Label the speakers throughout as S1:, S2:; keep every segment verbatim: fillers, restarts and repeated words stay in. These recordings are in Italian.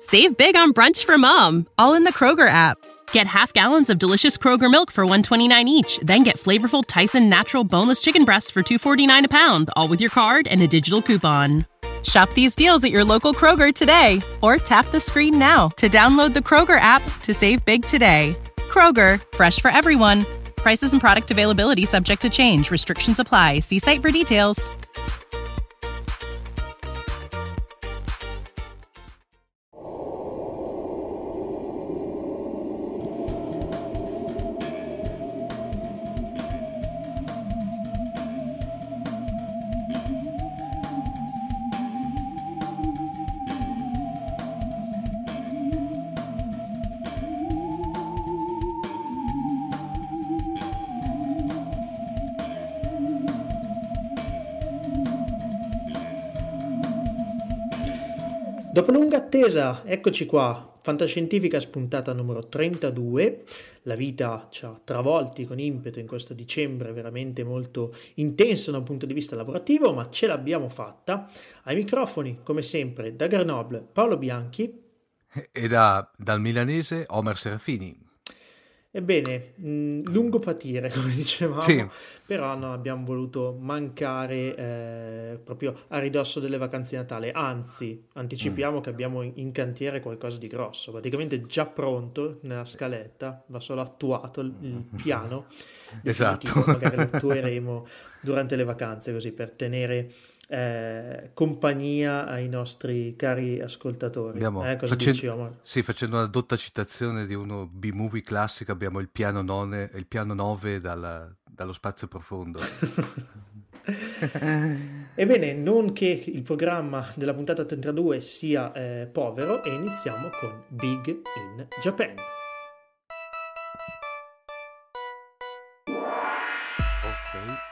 S1: Save big on brunch for mom, all in the Kroger app. Get half gallons of delicious Kroger milk for one dollar and twenty-nine cents each. Then get flavorful Tyson natural boneless chicken breasts for two dollars and forty-nine cents a pound, all with your card and a digital coupon. Shop these deals at your local Kroger today, or tap the screen now to download the Kroger app to save big today. Kroger, fresh for everyone. Prices and product availability subject to change. Restrictions apply. See site for details.
S2: Dopo lunga attesa, eccoci qua, Fantascientifica spuntata numero trentadue. La vita ci ha travolti con impeto in questo dicembre veramente molto intenso da un punto di vista lavorativo, ma ce l'abbiamo fatta. Ai microfoni, come sempre, da Grenoble Paolo Bianchi
S3: e da, dal milanese Omar Serafini.
S2: Ebbene, mh, lungo patire, come dicevamo,
S3: sì.
S2: Però non abbiamo voluto mancare eh, proprio a ridosso delle vacanze di Natale, anzi, anticipiamo mm. che abbiamo in cantiere qualcosa di grosso, praticamente già pronto nella scaletta, va solo attuato il, il piano,
S3: esatto.
S2: Magari lo attueremo durante le vacanze, così per tenere Eh, compagnia ai nostri cari ascoltatori.
S3: Abbiamo,
S2: eh, cosa
S3: facendo,
S2: dici, Omar?
S3: Sì, facendo una dotta citazione di uno B-movie classico, abbiamo il piano nove, il piano nove dalla, dallo spazio profondo.
S2: Ebbene, non che il programma della puntata trentadue sia eh, povero, e iniziamo con Big in Japan.
S3: Ok.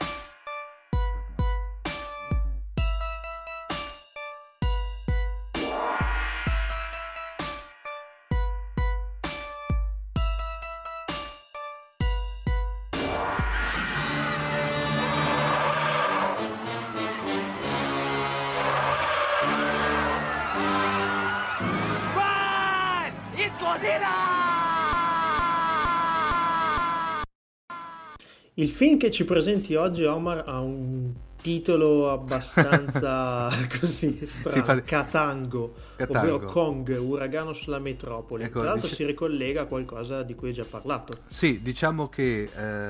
S2: Il film che ci presenti oggi, Omar, ha un titolo abbastanza così strano,
S3: fa...
S2: Katango,
S3: Katango,
S2: ovvero Kong, uragano sulla metropoli.
S3: Ecco,
S2: Tra l'altro
S3: dice...
S2: si ricollega a qualcosa di cui hai già parlato.
S3: Sì, diciamo che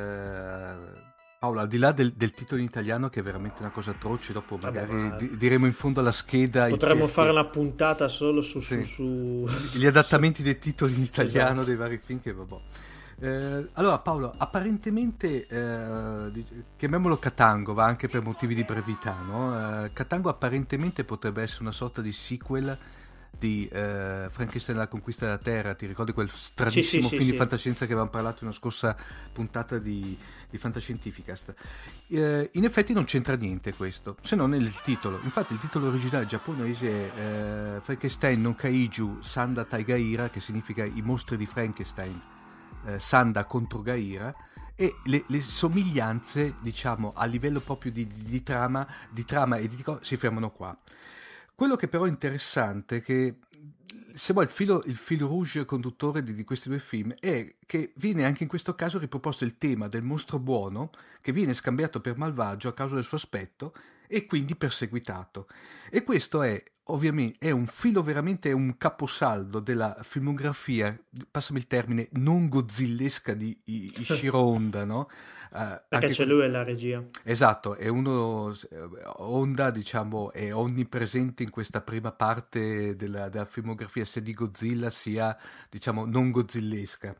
S3: eh, Paolo, al di là del, del titolo in italiano, che è veramente una cosa atroce, dopo magari Vabbè, ma... di, diremo in fondo alla scheda.
S2: Potremmo fare una puntata solo su,
S3: sì.
S2: su, su...
S3: gli adattamenti dei titoli in italiano,
S2: esatto.
S3: dei vari film, che vabbè. Eh, allora Paolo, apparentemente eh, chiamiamolo Katango, va anche per motivi di brevità, no? eh, Katango apparentemente potrebbe essere una sorta di sequel di eh, Frankenstein la conquista della terra. Ti ricordi quel stranissimo
S2: sì, sì,
S3: film
S2: sì,
S3: di
S2: sì.
S3: fantascienza che avevamo parlato in una scorsa puntata di, di Fantascientificast? Eh, in effetti non c'entra niente questo, se non nel titolo. Infatti il titolo originale giapponese è eh, Frankenstein no Kaiju Sanda Taigaira, che significa i mostri di Frankenstein, eh, Sanda contro Gaira, e le, le somiglianze, diciamo, a livello proprio di, di, di trama di trama e di si fermano qua. Quello che però è interessante è che, se vuoi, il filo, il filo rouge conduttore di, di questi due film è che viene anche in questo caso riproposto il tema del mostro buono che viene scambiato per malvagio a causa del suo aspetto e quindi perseguitato. E questo è ovviamente è un filo veramente, è un caposaldo della filmografia, passami il termine, non godzillesca di Ishiro Honda, no? Uh,
S2: Perché c'è
S3: quello...
S2: lui alla regia.
S3: Esatto, è uno, Honda, diciamo, è onnipresente in questa prima parte della, della filmografia, sia di Godzilla sia, diciamo, non godzillesca.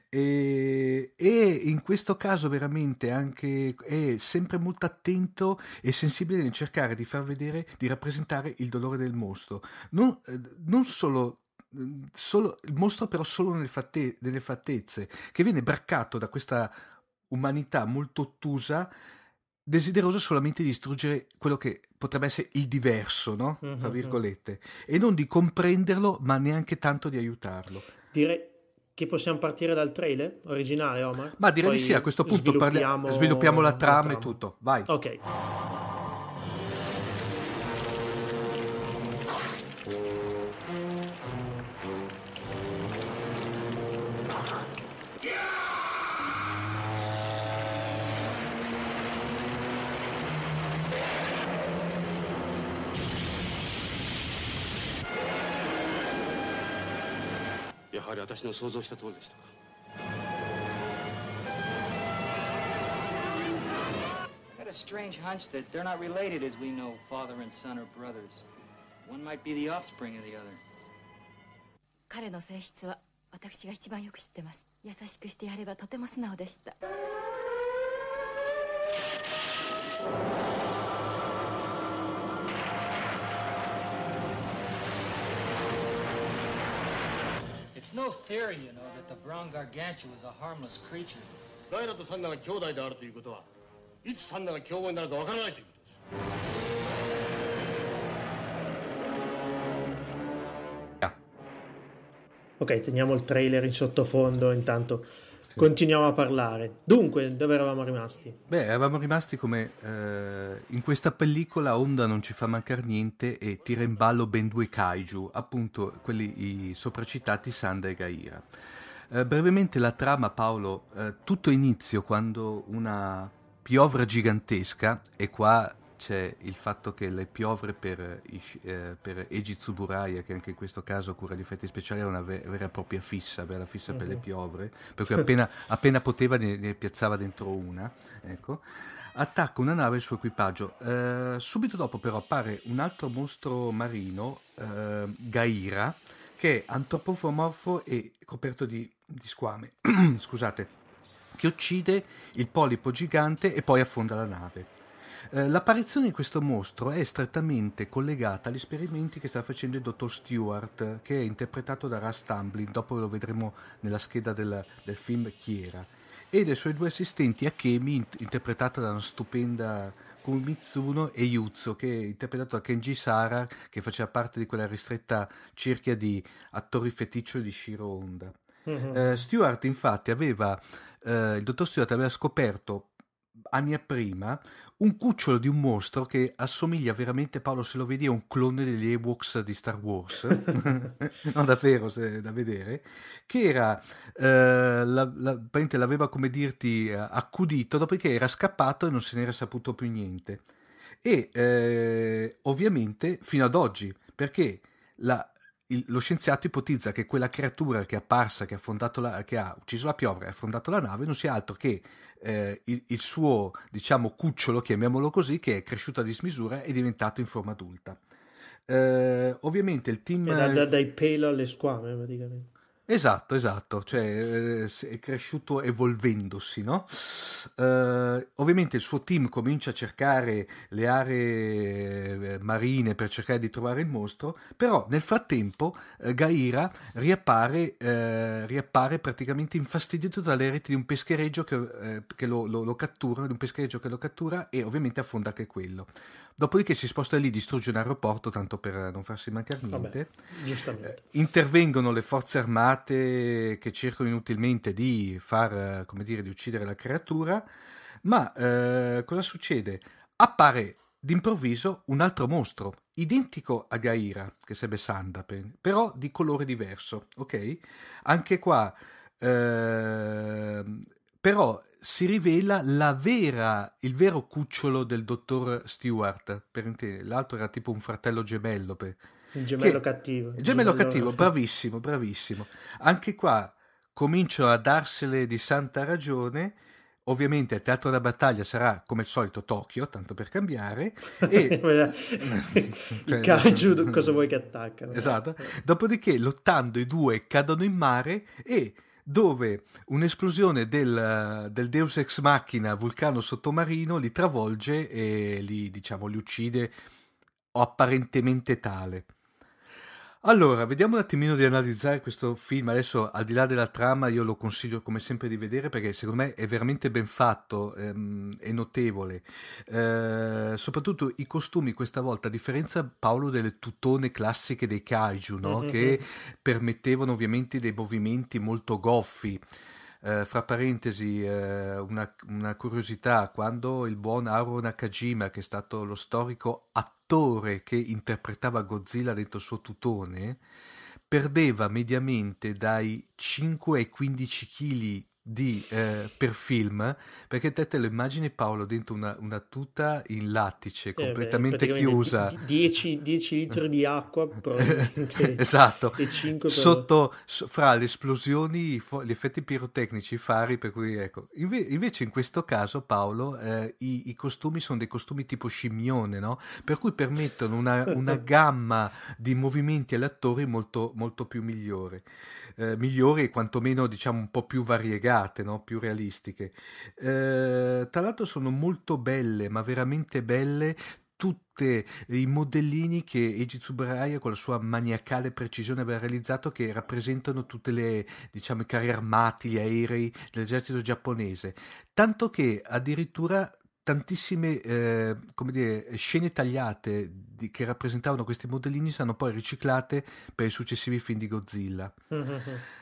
S3: E, e in questo caso veramente anche è sempre molto attento e sensibile nel cercare di far vedere, di rappresentare il dolore del mostro, non, non solo solo il mostro, però solo nelle, fatte, nelle fattezze, che viene braccato da questa umanità molto ottusa, desiderosa solamente di distruggere quello che potrebbe essere il diverso, no?
S2: Mm-hmm.
S3: Tra virgolette, e non di comprenderlo, ma neanche tanto di aiutarlo.
S2: Direi che possiamo partire dal trailer originale, Omar?
S3: Ma direi
S2: Poi
S3: di sì, a questo punto
S2: sviluppiamo,
S3: parli- sviluppiamo la trama, la trama e tutto. Vai.
S2: Ok.
S4: やはり私の想像した通りでしたか。
S5: I got a strange hunch that they're not related as we know father and son are brothers. One might be the offspring of the other.
S6: 彼の性質は私が一番よく知ってます。優しくしてやればとても素直でした。
S5: It's no theory, you know, that the brown gargantua is a harmless creature.
S4: ガイラとサンナが兄弟であるということは、いつサンナが凶暴になるかわからないということです。
S2: Ok, teniamo il trailer in sottofondo, intanto sì. Continuiamo a parlare. Dunque, dove eravamo rimasti?
S3: Beh, eravamo rimasti come eh, in questa pellicola Honda non ci fa mancare niente e tira in ballo ben due kaiju, appunto quelli i sopracitati Sanda e Gaira. Eh, brevemente la trama, Paolo, eh, tutto inizio quando una piovra gigantesca, e qua c'è il fatto che le piovre per, eh, per Eiji Tsuburaya, che anche in questo caso cura gli effetti speciali, è una vera, vera e propria fissa, vera fissa uh-huh. per le piovre, per cui appena, appena poteva ne, ne piazzava dentro una, ecco. Attacca una nave e il suo equipaggio. Eh, subito dopo però appare un altro mostro marino, eh, Gaira, che è antropomorfo e coperto di, di squame, scusate, che uccide il polipo gigante e poi affonda la nave. Eh, l'apparizione di questo mostro è strettamente collegata agli esperimenti che sta facendo il dottor Stewart, che è interpretato da Russ Tamblyn, dopo lo vedremo nella scheda del, del film chi era, e dei suoi due assistenti Akemi, int- interpretata da una stupenda Kumitsuno, e Yuzo, che è interpretato da Kenji Sara, che faceva parte di quella ristretta cerchia di attori feticcio di Shiro Honda. Mm-hmm. Eh, Stewart infatti aveva, eh, il dottor Stewart aveva scoperto anni prima un cucciolo di un mostro che assomiglia veramente, Paolo, se lo vedi, a un clone degli Ewoks di Star Wars, no, davvero, se, da vedere, che era eh, la, la, l'aveva, come dirti, accudito, dopodiché era scappato e non se n'era saputo più niente, e eh, ovviamente fino ad oggi, perché la Il, lo scienziato ipotizza che quella creatura che è apparsa, che ha, affondato la, che ha ucciso la piovra e affondato la nave, non sia altro che eh, il, il suo, diciamo, cucciolo, chiamiamolo così, che è cresciuto a dismisura e è diventato in forma adulta. Eh, ovviamente il team...
S2: Da, da, dai pelo alle squame, praticamente.
S3: Esatto, esatto, cioè eh, è cresciuto evolvendosi, no? Uh, ovviamente il suo team comincia a cercare le aree marine per cercare di trovare il mostro, però nel frattempo eh, Gaira riappare, eh, riappare praticamente infastidito dalle reti di un peschereccio che, eh, che lo, lo, lo cattura, di un peschereccio che lo cattura, e ovviamente affonda anche quello. Dopodiché si sposta lì, distrugge un aeroporto, tanto per non farsi mancare niente.
S2: Vabbè, giustamente.
S3: Eh, intervengono le forze armate che cercano inutilmente di far, come dire, di uccidere la creatura, ma eh, cosa succede? Appare d'improvviso un altro mostro, identico a Gaira, che sarebbe Sanda, però di colore diverso, ok? Anche qua... Eh, però si rivela la vera, il vero cucciolo del dottor Stewart, per intendere. L'altro era tipo un fratello gemello. Per,
S2: il gemello
S3: che,
S2: cattivo.
S3: Il gemello, gemello cattivo, bravissimo, bravissimo. Anche qua comincio a darsele di santa ragione. Ovviamente il teatro della battaglia sarà come al solito Tokyo, tanto per cambiare. E
S2: cioè, kaiju, cosa vuoi che attaccano?
S3: Esatto. Dopodiché, lottando, i due cadono in mare e... dove un'esplosione del, del Deus Ex Machina vulcano sottomarino li travolge e li, diciamo, li uccide, o apparentemente tale. Allora, vediamo un attimino di analizzare questo film. Adesso, al di là della trama, io lo consiglio come sempre di vedere, perché secondo me è veramente ben fatto, ehm, è notevole. Eh, soprattutto i costumi questa volta, a differenza, Paolo, delle tutone classiche dei kaiju, no? Mm-hmm. Che permettevano ovviamente dei movimenti molto goffi. Eh, fra parentesi, eh, una, una curiosità: quando il buon Haruo Nakajima, che è stato lo storico attore che interpretava Godzilla dentro il suo tutone, perdeva mediamente dai cinque ai quindici chili di, eh, per film, perché te te lo immagini, Paolo, dentro una, una tuta in lattice completamente
S2: eh beh,
S3: chiusa,
S2: dieci litri di acqua probabilmente.
S3: Esatto,
S2: E cinque per...
S3: sotto so- fra le esplosioni, i fu- gli effetti pirotecnici, i fari, per cui ecco. Inve- invece in questo caso, Paolo, eh, i-, i costumi sono dei costumi tipo scimmione, no? Per cui permettono una, una gamma di movimenti agli attori molto, molto più migliore. Eh, migliori e quantomeno, diciamo, un po' più variegate, no? Più realistiche. Eh, tra l'altro sono molto belle, ma veramente belle, tutte i modellini che Eiji Tsuburaya con la sua maniacale precisione aveva realizzato, che rappresentano tutte le, diciamo, i carri armati, gli aerei dell'esercito giapponese, tanto che addirittura tantissime eh, come dire, scene tagliate di, che rappresentavano questi modellini sono poi riciclate per i successivi film di Godzilla.
S2: Mm-hmm.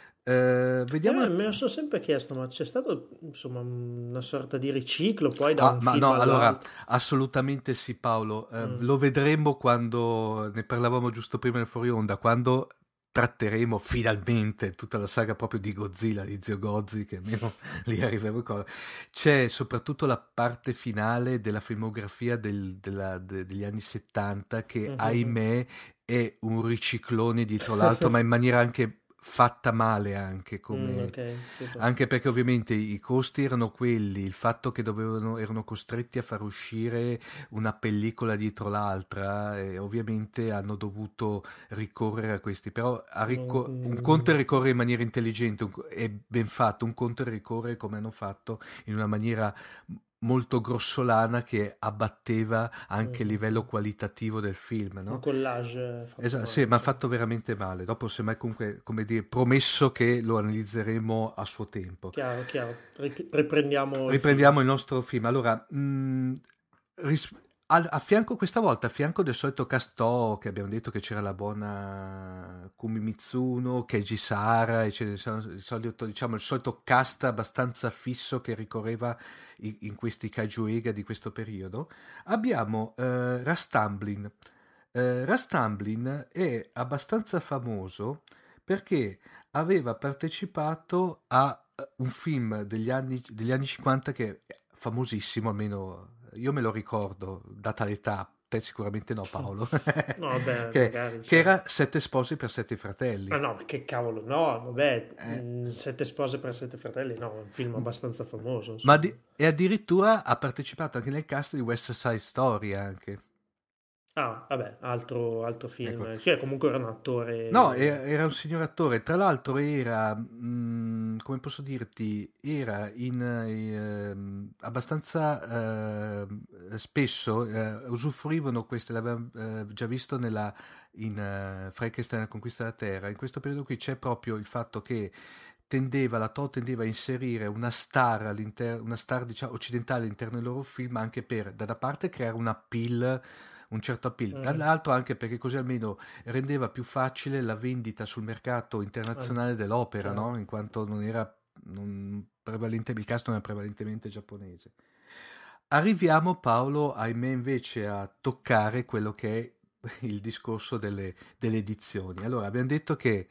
S3: Eh, vediamo.
S2: Eh, me lo sono sempre chiesto, ma c'è stato insomma una sorta di riciclo poi da
S3: Ah,
S2: un
S3: ma
S2: film
S3: no,
S2: all'altro?
S3: allora, assolutamente sì, Paolo. Eh,
S2: Mm.
S3: lo vedremo quando ne parlavamo giusto prima nel fuori onda, quando tratteremo finalmente tutta la saga proprio di Godzilla, di Zio Gozzi, che almeno lì arriveremo ancora. C'è soprattutto la parte finale della filmografia del- della- de- degli anni settanta che,
S2: Mhm.
S3: ahimè, è un riciclone dietro l'altro, ma in maniera anche fatta male, anche come...
S2: Mm, ok, tipo.
S3: Anche perché ovviamente i costi erano quelli, il fatto che dovevano, erano costretti a far uscire una pellicola dietro l'altra, e ovviamente hanno dovuto ricorrere a questi, però a ricor-
S2: Mm.
S3: un conto è ricorrere in maniera intelligente, un co- è ben fatto, un conto è ricorrere come hanno fatto in una maniera molto grossolana che abbatteva anche il
S2: Mm.
S3: livello qualitativo del film,
S2: Un
S3: no?
S2: collage fatto
S3: Esatto,
S2: male,
S3: sì, ma ha
S2: sì.
S3: fatto veramente male. Dopo, semmai, comunque, come dire, promesso che lo analizzeremo a suo tempo.
S2: Chiaro, chiaro. Ri- Riprendiamo il
S3: Riprendiamo
S2: film.
S3: il nostro film. Allora, mh, ris- al- a fianco, questa volta, a fianco del solito cast O, che abbiamo detto che c'era la buona Kumi Mitsuno, Keiji Sara, e c'è il solito, diciamo, il solito cast abbastanza fisso che ricorreva i- in questi kaiju eiga di questo periodo, abbiamo eh, Russ Tamblyn. Eh, Russ Tamblyn è abbastanza famoso perché aveva partecipato a eh, un film degli anni, degli anni cinquanta che è famosissimo, almeno io me lo ricordo, data l'età, te sicuramente no, Paolo,
S2: No, vabbè,
S3: che,
S2: magari,
S3: che
S2: cioè.
S3: era Sette spose per sette fratelli.
S2: Ma no, ma che cavolo, no, vabbè,
S3: Eh.
S2: mm, Sette spose per sette fratelli, no, è un film abbastanza famoso.
S3: Ma
S2: insomma.
S3: di- e addirittura ha partecipato anche nel cast di West Side Story anche.
S2: Ah, vabbè, altro, altro film.
S3: Ecco.
S2: Cioè, comunque era un attore...
S3: No, era, era un signor attore, tra l'altro era, mh, come posso dirti, era in, ehm, abbastanza eh, spesso, eh, usufruivano queste, l'avevamo eh, già visto nella, in eh, Frankenstein la conquista della Terra, in questo periodo qui c'è proprio il fatto che tendeva, la Toho tendeva a inserire una star, all'inter- una star diciamo, occidentale all'interno dei loro film, anche per, da una parte, creare un appeal, un certo appeal,
S2: Mm.
S3: dall'altro anche perché così almeno rendeva più facile la vendita sul mercato internazionale dell'opera,
S2: chiaro.
S3: no? In quanto non era non prevalente, il cast non era prevalentemente giapponese. Arriviamo, Paolo, ahimè, invece a toccare quello che è il discorso delle, delle edizioni. Allora, abbiamo detto che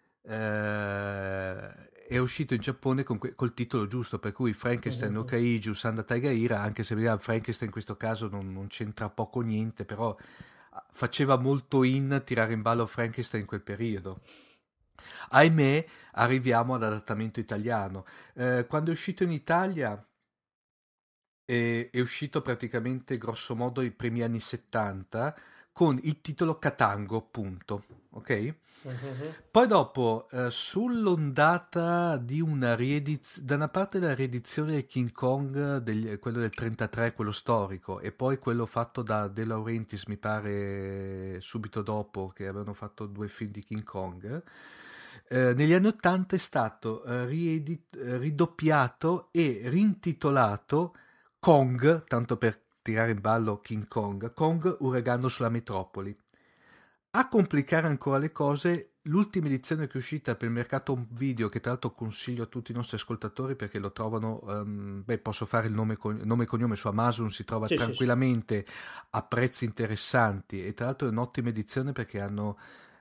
S3: eh, è uscito in Giappone con que- col titolo giusto, per cui Frankenstein no
S2: Mhm.
S3: Kaiju Sanda Taigaira, anche se vediamo Frankenstein in questo caso non, non c'entra poco niente, però ah, faceva molto in tirare in ballo Frankenstein in quel periodo. Ahimè, arriviamo all'adattamento italiano. Eh, quando è uscito in Italia è, è uscito praticamente grosso modo i primi anni settanta con il titolo Katango, appunto, ok?
S2: Mhm.
S3: Poi dopo, eh, sull'ondata di una riedizione, da una parte la riedizione del King Kong, degli- quello del trentatré, quello storico, e poi quello fatto da De Laurentiis, mi pare subito dopo, che avevano fatto due film di King Kong, eh, negli anni ottanta è stato eh, riedit- eh, ridoppiato e rintitolato Kong, tanto per tirare in ballo King Kong, Kong Uragano sulla metropoli. A complicare ancora le cose, l'ultima edizione che è uscita per il mercato video, che tra l'altro consiglio a tutti i nostri ascoltatori perché lo trovano, um, beh, posso fare il nome, con- nome e cognome su Amazon, si trova
S2: Sì, sì,
S3: tranquillamente a prezzi interessanti, e tra l'altro è un'ottima edizione perché hanno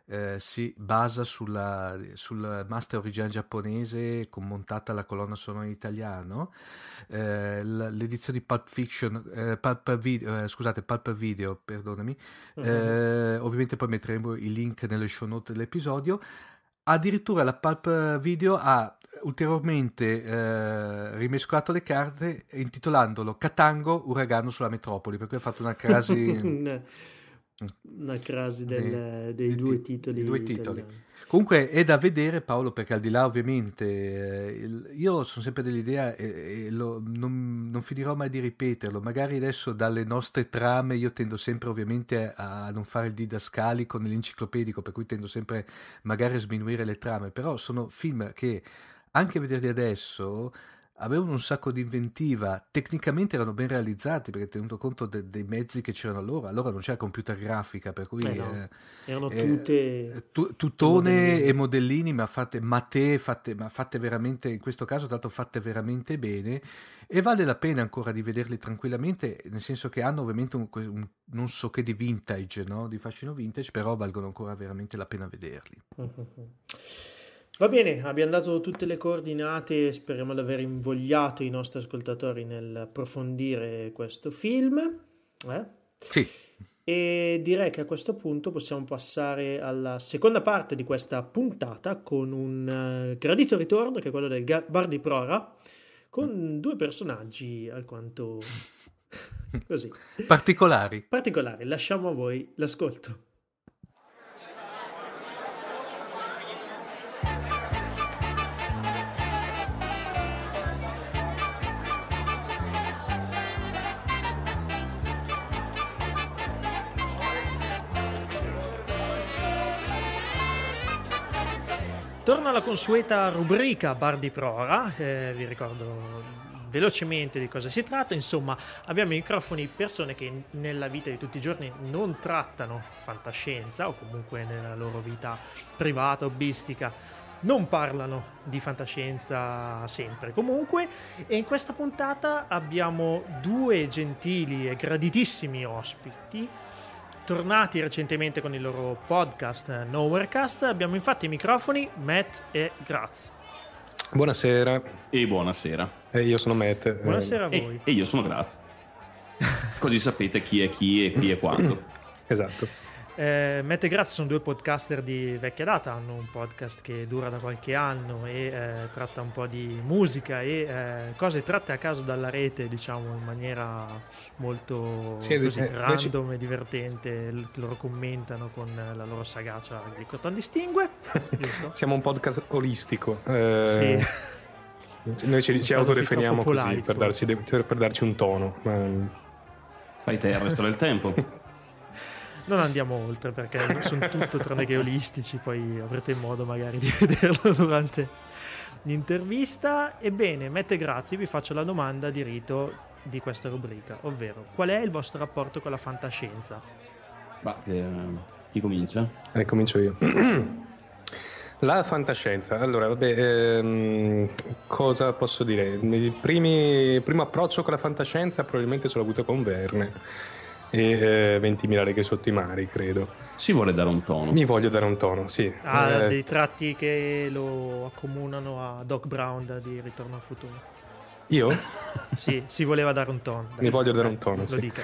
S3: eh, si basa sulla, sul master originale giapponese con montata la colonna sonora in italiano. Eh, l'edizione di Pulp Fiction, eh, Pulp Video, eh, scusate, Pulp Video, perdonami. Uh-huh. Eh, ovviamente poi metteremo i link nelle show note dell'episodio. Addirittura la Pulp Video ha ulteriormente eh, rimescolato le carte intitolandolo Katango Uragano sulla metropoli, perché ha fatto una crasi
S2: una, una crasi del, dei, dei due di, titoli,
S3: due titoli. Comunque è da vedere, Paolo, perché al di là ovviamente eh, io sono sempre dell'idea e, e lo, non, non finirò mai di ripeterlo, magari adesso dalle nostre trame io tendo sempre ovviamente a, a non fare il didascalico nell'enciclopedico, per cui tendo sempre magari a sminuire le trame, però sono film che anche a vederli adesso avevano un sacco di inventiva, tecnicamente erano ben realizzati perché tenuto conto de- dei mezzi che c'erano allora, allora non c'era computer grafica, per cui
S2: eh no,
S3: eh,
S2: erano
S3: eh,
S2: tutte
S3: tu- tutone modellini. E modellini, ma fatte matè, fatte, ma fatte veramente, in questo caso tanto fatte veramente bene, e vale la pena ancora di vederli tranquillamente, nel senso che hanno ovviamente un, un non so che di vintage, no? Di fascino vintage, però valgono ancora veramente la pena vederli.
S2: Va bene, abbiamo dato tutte le coordinate, speriamo di aver invogliato i nostri ascoltatori nel approfondire questo film. Eh?
S3: Sì.
S2: E direi che a questo punto possiamo passare alla seconda parte di questa puntata con un uh, gradito ritorno, che è quello del Bar di Prora, con due personaggi alquanto così
S3: particolari.
S2: Particolari. Lasciamo a voi l'ascolto. Torna alla consueta rubrica Bar di Prora, eh, vi ricordo velocemente di cosa si tratta. Insomma, abbiamo ai microfoni persone che nella vita di tutti i giorni non trattano fantascienza, o comunque nella loro vita privata, hobbistica, non parlano di fantascienza sempre comunque, e in questa puntata abbiamo due gentili e graditissimi ospiti tornati recentemente con il loro podcast Nowherecast. Abbiamo infatti i microfoni Matt e Graz.
S7: Buonasera.
S8: E buonasera.
S7: E io sono Matt.
S2: Buonasera a voi.
S8: E, e io sono Graz. Così sapete chi è chi e qui è quando.
S7: Esatto.
S2: Eh, Matt e Graz sono due podcaster di vecchia data, hanno un podcast che dura da qualche anno e eh, tratta un po' di musica e eh, cose tratte a caso dalla rete, diciamo in maniera molto sì, così, eh, random ci... e divertente. L- loro commentano con la loro sagacia che li contraddistingue.
S7: Siamo un podcast olistico. Eh, sì. Noi ci, ci autoreferiamo così per darci, per darci un tono.
S8: Fai te il resto del tempo.
S2: Non andiamo oltre perché sono tutto tranne che olistici, poi avrete modo magari di vederlo durante l'intervista. Ebbene, Matt e Grazzi, vi faccio la domanda di rito di questa rubrica, ovvero qual è il vostro rapporto con la fantascienza?
S8: Bah, eh, chi comincia?
S7: Eh, comincio io. La fantascienza, allora vabbè, ehm, cosa posso dire? Il primi, primo approccio con la fantascienza probabilmente ce l'ho avuto con Verne e eh, ventimila leghe sotto i mari, credo.
S8: Si vuole dare un tono.
S7: Mi voglio dare un tono, sì.
S2: Ha
S7: eh,
S2: dei tratti che lo accomunano a Doc Brown di Ritorno al futuro.
S7: Io?
S2: Sì, si voleva dare un tono. Dai,
S7: Mi voglio dare
S2: dai,
S7: un tono,
S2: lo
S7: sì.
S2: dica.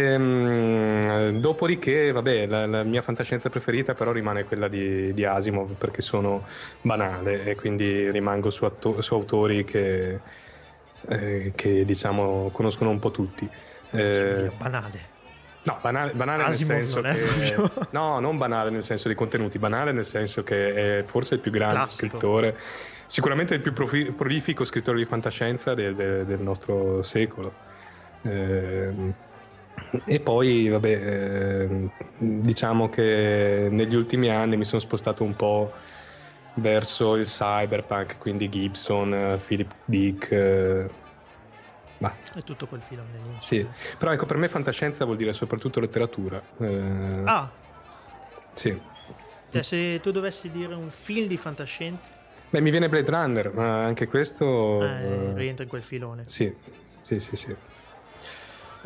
S7: Ehm, dopodiché, vabbè, la, la mia fantascienza preferita però rimane quella di, di Asimov, perché sono banale e quindi rimango su, atto- su autori che, eh, che diciamo conoscono un po' tutti. Eh,
S2: banale.
S7: No, banale, banale nel senso che proprio... no, non banale nel senso di contenuti, banale nel senso che è forse il più grande Classico. scrittore, sicuramente il più profi- prolifico scrittore di fantascienza del, del, del nostro secolo. Eh, e poi, vabbè, eh, diciamo che negli ultimi anni mi sono spostato un po' verso il cyberpunk, quindi Gibson, Philip Dick. Eh, Bah.
S2: È tutto quel filone lì.
S7: Sì, però ecco, per me fantascienza vuol dire soprattutto letteratura. Eh,
S2: ah,
S7: sì.
S2: Cioè, se tu dovessi dire un film di fantascienza,
S7: beh, mi viene Blade Runner, ma anche questo
S2: eh, rientra in quel filone.
S7: Sì, sì, sì, sì.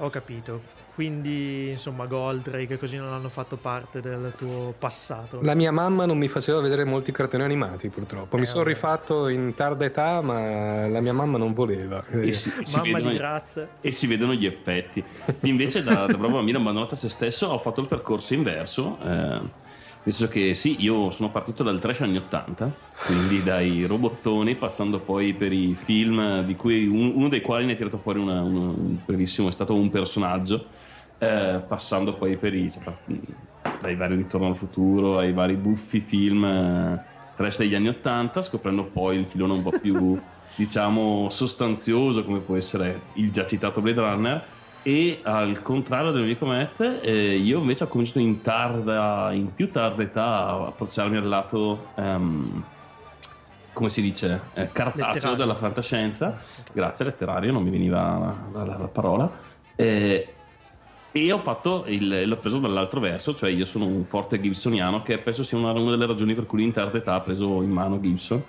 S2: Ho capito. Quindi, insomma, Goldrake così non hanno fatto parte del tuo passato.
S7: La mia mamma non mi faceva vedere molti cartoni animati, purtroppo. Mi
S2: Eh,
S7: sono
S2: vabbè.
S7: rifatto in tarda età, ma la mia mamma non voleva.
S8: E si, e si
S2: Mamma
S8: vedono,
S2: di grazia.
S8: e si vedono gli effetti. Invece, da, da bravo bambino abbandonato a se stesso, ho fatto il percorso inverso. Eh, nel senso che sì, io sono partito dal trash anni ottanta, quindi dai robottoni, passando poi per i film, di cui un- uno dei quali ne ha tirato fuori una, uno, un brevissimo, è stato un personaggio. Eh, passando poi per i cioè, dai vari Ritorno al futuro ai vari buffi film eh, trash degli anni ottanta, scoprendo poi il filone un po' più diciamo sostanzioso come può essere il già citato Blade Runner. E al contrario del mio Matt, eh, io invece ho cominciato in tarda in più tarda età a approcciarmi al lato ehm, come si dice eh, cartaceo
S2: Letterario.
S8: della fantascienza. Grazie, letterario, non mi veniva la, la- la parola. Eh, E ho fatto il, l'ho preso dall'altro verso, cioè io sono un forte gibsoniano, che penso sia una, una delle ragioni per cui in tarda età ha preso in mano Gibson.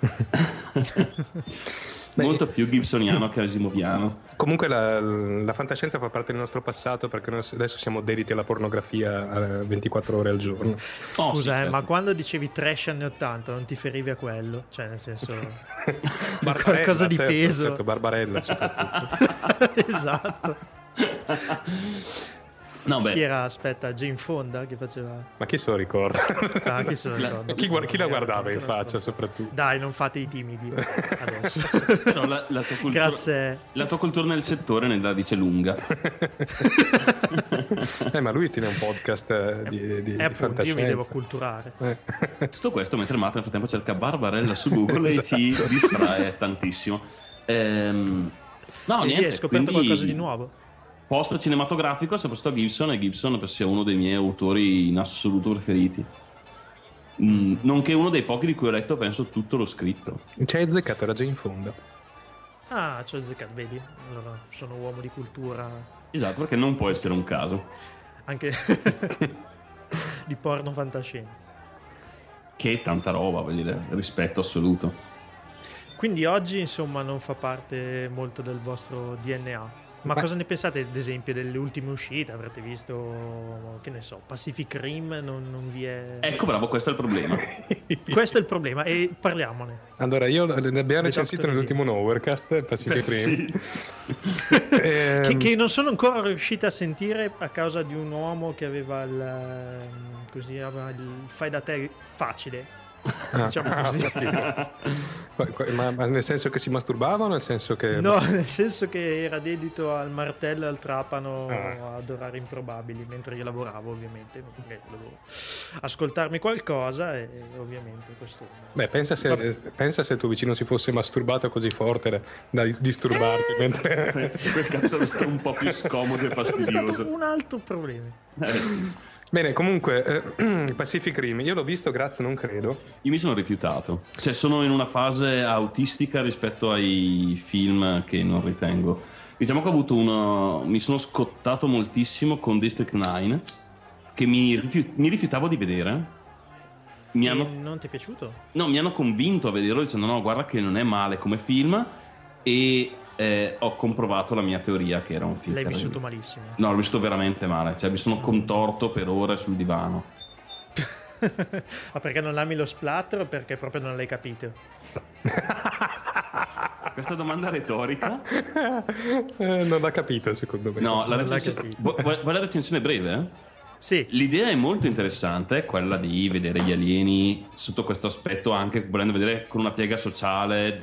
S8: Molto più gibsoniano che asimoviano.
S7: Comunque la, la fantascienza fa parte del nostro passato, perché noi adesso siamo dediti alla pornografia eh, ventiquattro ore al giorno.
S8: Oh,
S2: Scusa,
S8: sì,
S2: eh,
S8: certo.
S2: ma quando dicevi trash anni ottanta non ti ferivi a quello? Cioè, nel senso,
S7: Barbarella,
S2: qualcosa di
S7: certo,
S2: peso.
S7: certo, Barbarella soprattutto.
S2: Esatto.
S8: No,
S2: Chi
S8: beh,
S2: era? Aspetta, Jane Fonda che faceva.
S7: Ma chi se lo ricorda?
S2: Ah, chi se lo ricorda?
S7: chi, guard- chi la guardava in
S2: Una
S7: faccia
S2: stronza.
S7: soprattutto?
S2: Dai, non fate i timidi adesso.
S8: però la, la tua cultura,
S2: Grazie.
S8: la tua cultura nel settore ne la dice lunga.
S7: Eh, ma lui tiene un podcast eh, di, di, di
S2: E appunto, io mi
S7: fantascienza.
S2: devo acculturare.
S7: Eh.
S8: Tutto questo mentre Matt nel frattempo cerca Barbarella su Google e ci distrae tantissimo. Ehm, no,
S2: Quindi
S8: niente.
S2: hai scoperto
S8: quindi
S2: qualcosa di nuovo?
S8: Post cinematografico è sempre stato Gibson, e Gibson penso sia uno dei miei autori in assoluto preferiti. Mm, nonché uno dei pochi di cui ho letto penso tutto lo scritto.
S7: Ci hai azzeccato, era già in fondo.
S2: Ah, c'ho azzeccato, vedi? Allora, sono uomo di cultura,
S8: Esatto, perché non può essere un caso.
S2: anche di porno fantascienza.
S8: Che tanta roba, voglio dire, rispetto assoluto.
S2: Quindi oggi, insomma, non fa parte molto del vostro D N A. Ma
S7: Beh.
S2: cosa ne pensate, ad esempio, delle ultime uscite? Avrete visto, che ne so, Pacific Rim? Non, non vi è...
S8: Ecco, bravo, questo è il problema.
S2: Questo è il problema, e parliamone.
S7: Allora, io ne abbiamo
S2: The
S7: recensito
S2: Doctor
S7: nell'ultimo Nowherecast, Pacific
S8: Beh,
S7: Rim.
S8: sì.
S7: Ehm,
S2: Che, che non sono ancora riuscita a sentire a causa di un uomo che aveva il, ehm, così, aveva il fai da te facile.
S7: ah,
S2: diciamo
S7: ah,
S2: così.
S7: ho capito. Qua- qua- ma, ma nel senso che si masturbava o nel senso che...
S2: No, nel senso che era dedito al martello e al trapano
S7: Ah.
S2: ad orari improbabili mentre io lavoravo, ovviamente. Perché dovevo ascoltarmi qualcosa e ovviamente questo.
S7: Beh, pensa se, pensa se il tuo vicino si fosse masturbato così forte da, da disturbarti mentre...
S8: Quel caso sarebbe stato un po' più scomodo e
S2: Sarebbe stato
S8: fastidioso.
S2: un altro problema.
S8: Eh, sì.
S7: Bene, comunque, eh, Pacific Rim, io l'ho visto, grazie, non credo.
S8: Io mi sono rifiutato, cioè sono in una fase autistica rispetto ai film che non ritengo. Diciamo che ho avuto uno, mi sono scottato moltissimo con District nove, che mi, rifiu- mi rifiutavo di vedere. Mi
S2: E
S8: hanno,
S2: non ti è piaciuto?
S8: no, mi hanno convinto a vederlo dicendo no, guarda che non è male come film, e eh, ho comprovato la mia teoria che era un film.
S2: L'hai
S8: terribile.
S2: vissuto malissimo.
S8: No, l'ho vissuto veramente male, cioè mi sono contorto per ore sul divano.
S2: Ma perché non ami lo splatter o perché proprio non l'hai capito?
S8: Questa domanda retorica?
S7: Eh, non l'ha capito, secondo me.
S8: No, la
S2: Non l'ha
S8: recensione,
S2: capito.
S8: vu- vuoi vuoi la recensione breve? eh?
S2: Sì,
S8: L'idea è molto interessante, quella di vedere gli alieni sotto questo aspetto, anche volendo vedere con una piega sociale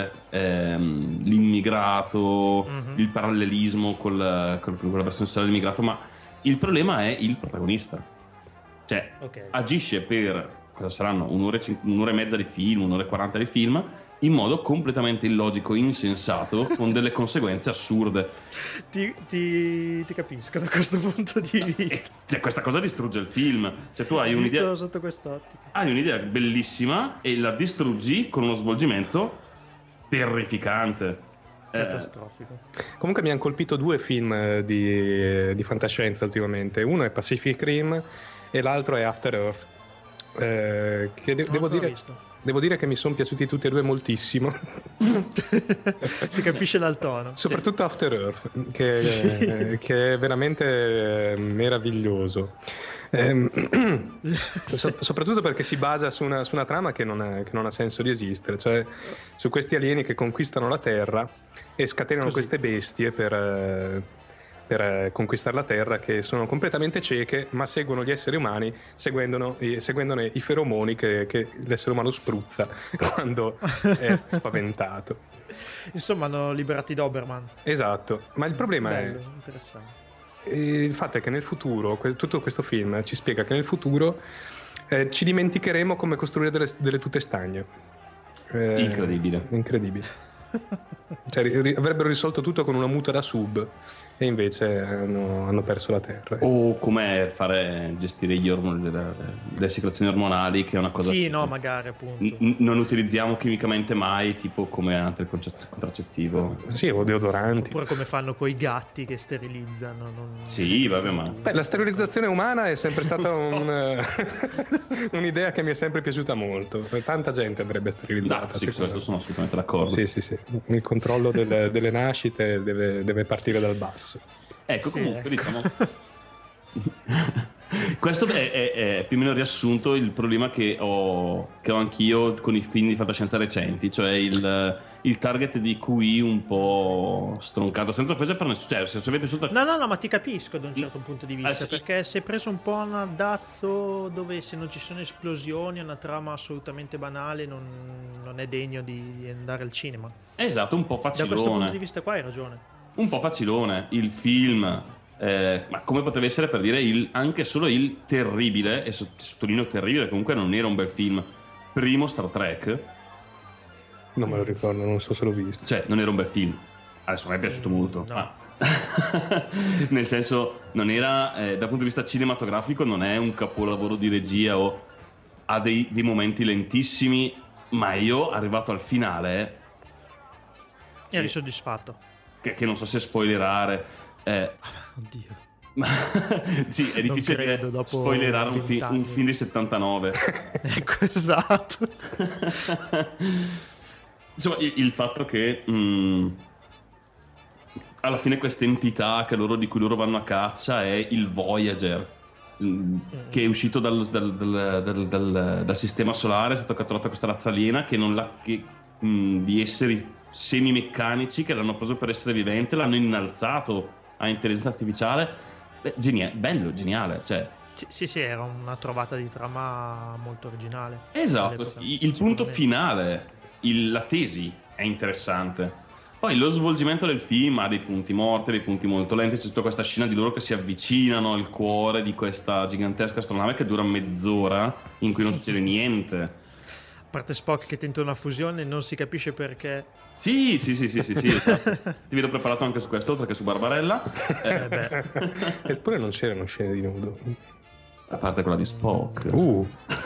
S8: dell'immigrato,
S2: Mhm.
S8: il parallelismo col, col- con la versione sociale dell'immigrato, ma il problema è il protagonista. Cioè,
S2: ok.
S8: agisce per, cosa saranno, un'ora e, cin- un'ora e mezza di film, un'ora e quaranta di film, in modo completamente illogico, insensato, con delle conseguenze assurde.
S2: Ti, ti- ti capisco da questo punto di vista.
S8: Cioè, questa cosa distrugge il film. Cioè, tu hai
S2: Ho visto
S8: un'idea,
S2: sotto quest'ottica.
S8: hai un'idea bellissima e la distruggi con uno svolgimento terrificante. Eh,
S2: Catastrofico.
S7: Comunque mi hanno colpito due film eh, di, di fantascienza ultimamente. Uno è Pacific Rim e l'altro è After Earth. Eh, che de-
S2: Non
S7: devo
S2: ancora
S7: dire...
S2: visto.
S7: devo dire che mi sono piaciuti tutti e due moltissimo.
S2: Si capisce dal tono.
S7: Soprattutto
S2: sì.
S7: After Earth, che, sì. che è veramente meraviglioso. Eh, so, soprattutto perché si basa su una, su una trama che non, è, che non ha senso di esistere, cioè su questi alieni che conquistano la Terra e scatenano Così. queste bestie per... per conquistare la Terra, che sono completamente cieche ma seguono gli esseri umani seguendone, seguendone i feromoni che, che l'essere umano spruzza quando è spaventato.
S2: Insomma, hanno liberati Doberman.
S7: Esatto, ma il problema
S2: Bello,
S7: è
S2: interessante.
S7: il fatto è che nel futuro, tutto questo film ci spiega che nel futuro eh, ci dimenticheremo come costruire delle, delle tute stagne.
S8: Eh, incredibile
S7: incredibile cioè, ri- avrebbero risolto tutto con una muta da sub e invece hanno, hanno perso la Terra.
S8: O come fare gestire gli ormoni, le, le secrezioni ormonali, che è una cosa
S2: sì,
S8: che
S2: no, magari appunto
S8: n- non utilizziamo chimicamente mai, tipo come altro contraccettivo.
S7: Sì, o deodoranti.
S2: Oppure come fanno coi gatti che sterilizzano. Non...
S8: Sì, vabbè, ma
S7: Beh, la sterilizzazione umana è sempre stata un, un'idea che mi è sempre piaciuta molto. Tanta gente andrebbe sterilizzata.
S8: No, sì, questo sono assolutamente d'accordo.
S7: Sì, sì, sì. Il controllo delle, delle nascite deve, deve partire dal basso.
S8: Ecco,
S2: sì,
S8: comunque,
S2: ecco.
S8: diciamo questo è, è, è più o meno riassunto il problema che ho, che ho anch'io con i film di fantascienza recenti, cioè il, il target di Q I un po' stroncato, senza offesa per nessuno, cioè, se avete piaciuto...
S2: no no no ma ti capisco da un certo punto di vista,
S8: ah, sì.
S2: perché si è preso un po' un andazzo dove se non ci sono esplosioni, una trama assolutamente banale, non, non è degno di andare al cinema.
S8: Esatto, un po' facilone.
S2: Da questo punto di vista qua hai ragione.
S8: Un po' facilone, il film, eh, ma come poteva essere, per dire, il, anche solo il terribile, e sottolineo terribile, comunque non era un bel film, primo Star Trek.
S7: Non me lo ricordo, non so se l'ho visto.
S8: Cioè, non era un bel film, adesso mi è piaciuto molto,
S2: no.
S8: ma nel senso, non era, eh, dal punto di vista cinematografico, non è un capolavoro di regia, o ha dei, dei momenti lentissimi, ma io, arrivato al finale...
S2: eri soddisfatto.
S8: Che, che non so se spoilerare, eh,
S2: oddio,
S8: ma sì, è difficile
S2: credo,
S8: dire, spoilerare un, fi- un film di settantanove.
S2: Ecco, esatto.
S8: Insomma, il, il fatto che mh, alla fine questa entità che loro, di cui loro vanno a caccia è il Voyager, mh, che è uscito dal, dal, dal, dal, dal, dal sistema solare, è stato catturato questa razza aliena che non l'ha, che, mh, di esseri semimeccanici che l'hanno preso per essere vivente, l'hanno innalzato a intelligenza artificiale. Beh, genia- bello, geniale, cioè.
S2: Sì, sì, sì, era una trovata di trama molto originale.
S8: Esatto, il, il punto finale, il, la tesi è interessante. Poi lo svolgimento del film ha dei punti morti, dei punti molto lenti. C'è tutta questa scena di loro che si avvicinano al cuore di questa gigantesca astronave che dura mezz'ora, in cui non succede niente.
S2: A parte Spock che tenta una fusione, non si capisce perché.
S8: Sì, sì, sì, sì, sì, sì, esatto. Ti vedo preparato anche su questo, oltre che su Barbarella.
S7: Eh, beh. Eppure non c'erano scene di nudo.
S8: A parte quella di Spock.
S7: Uh.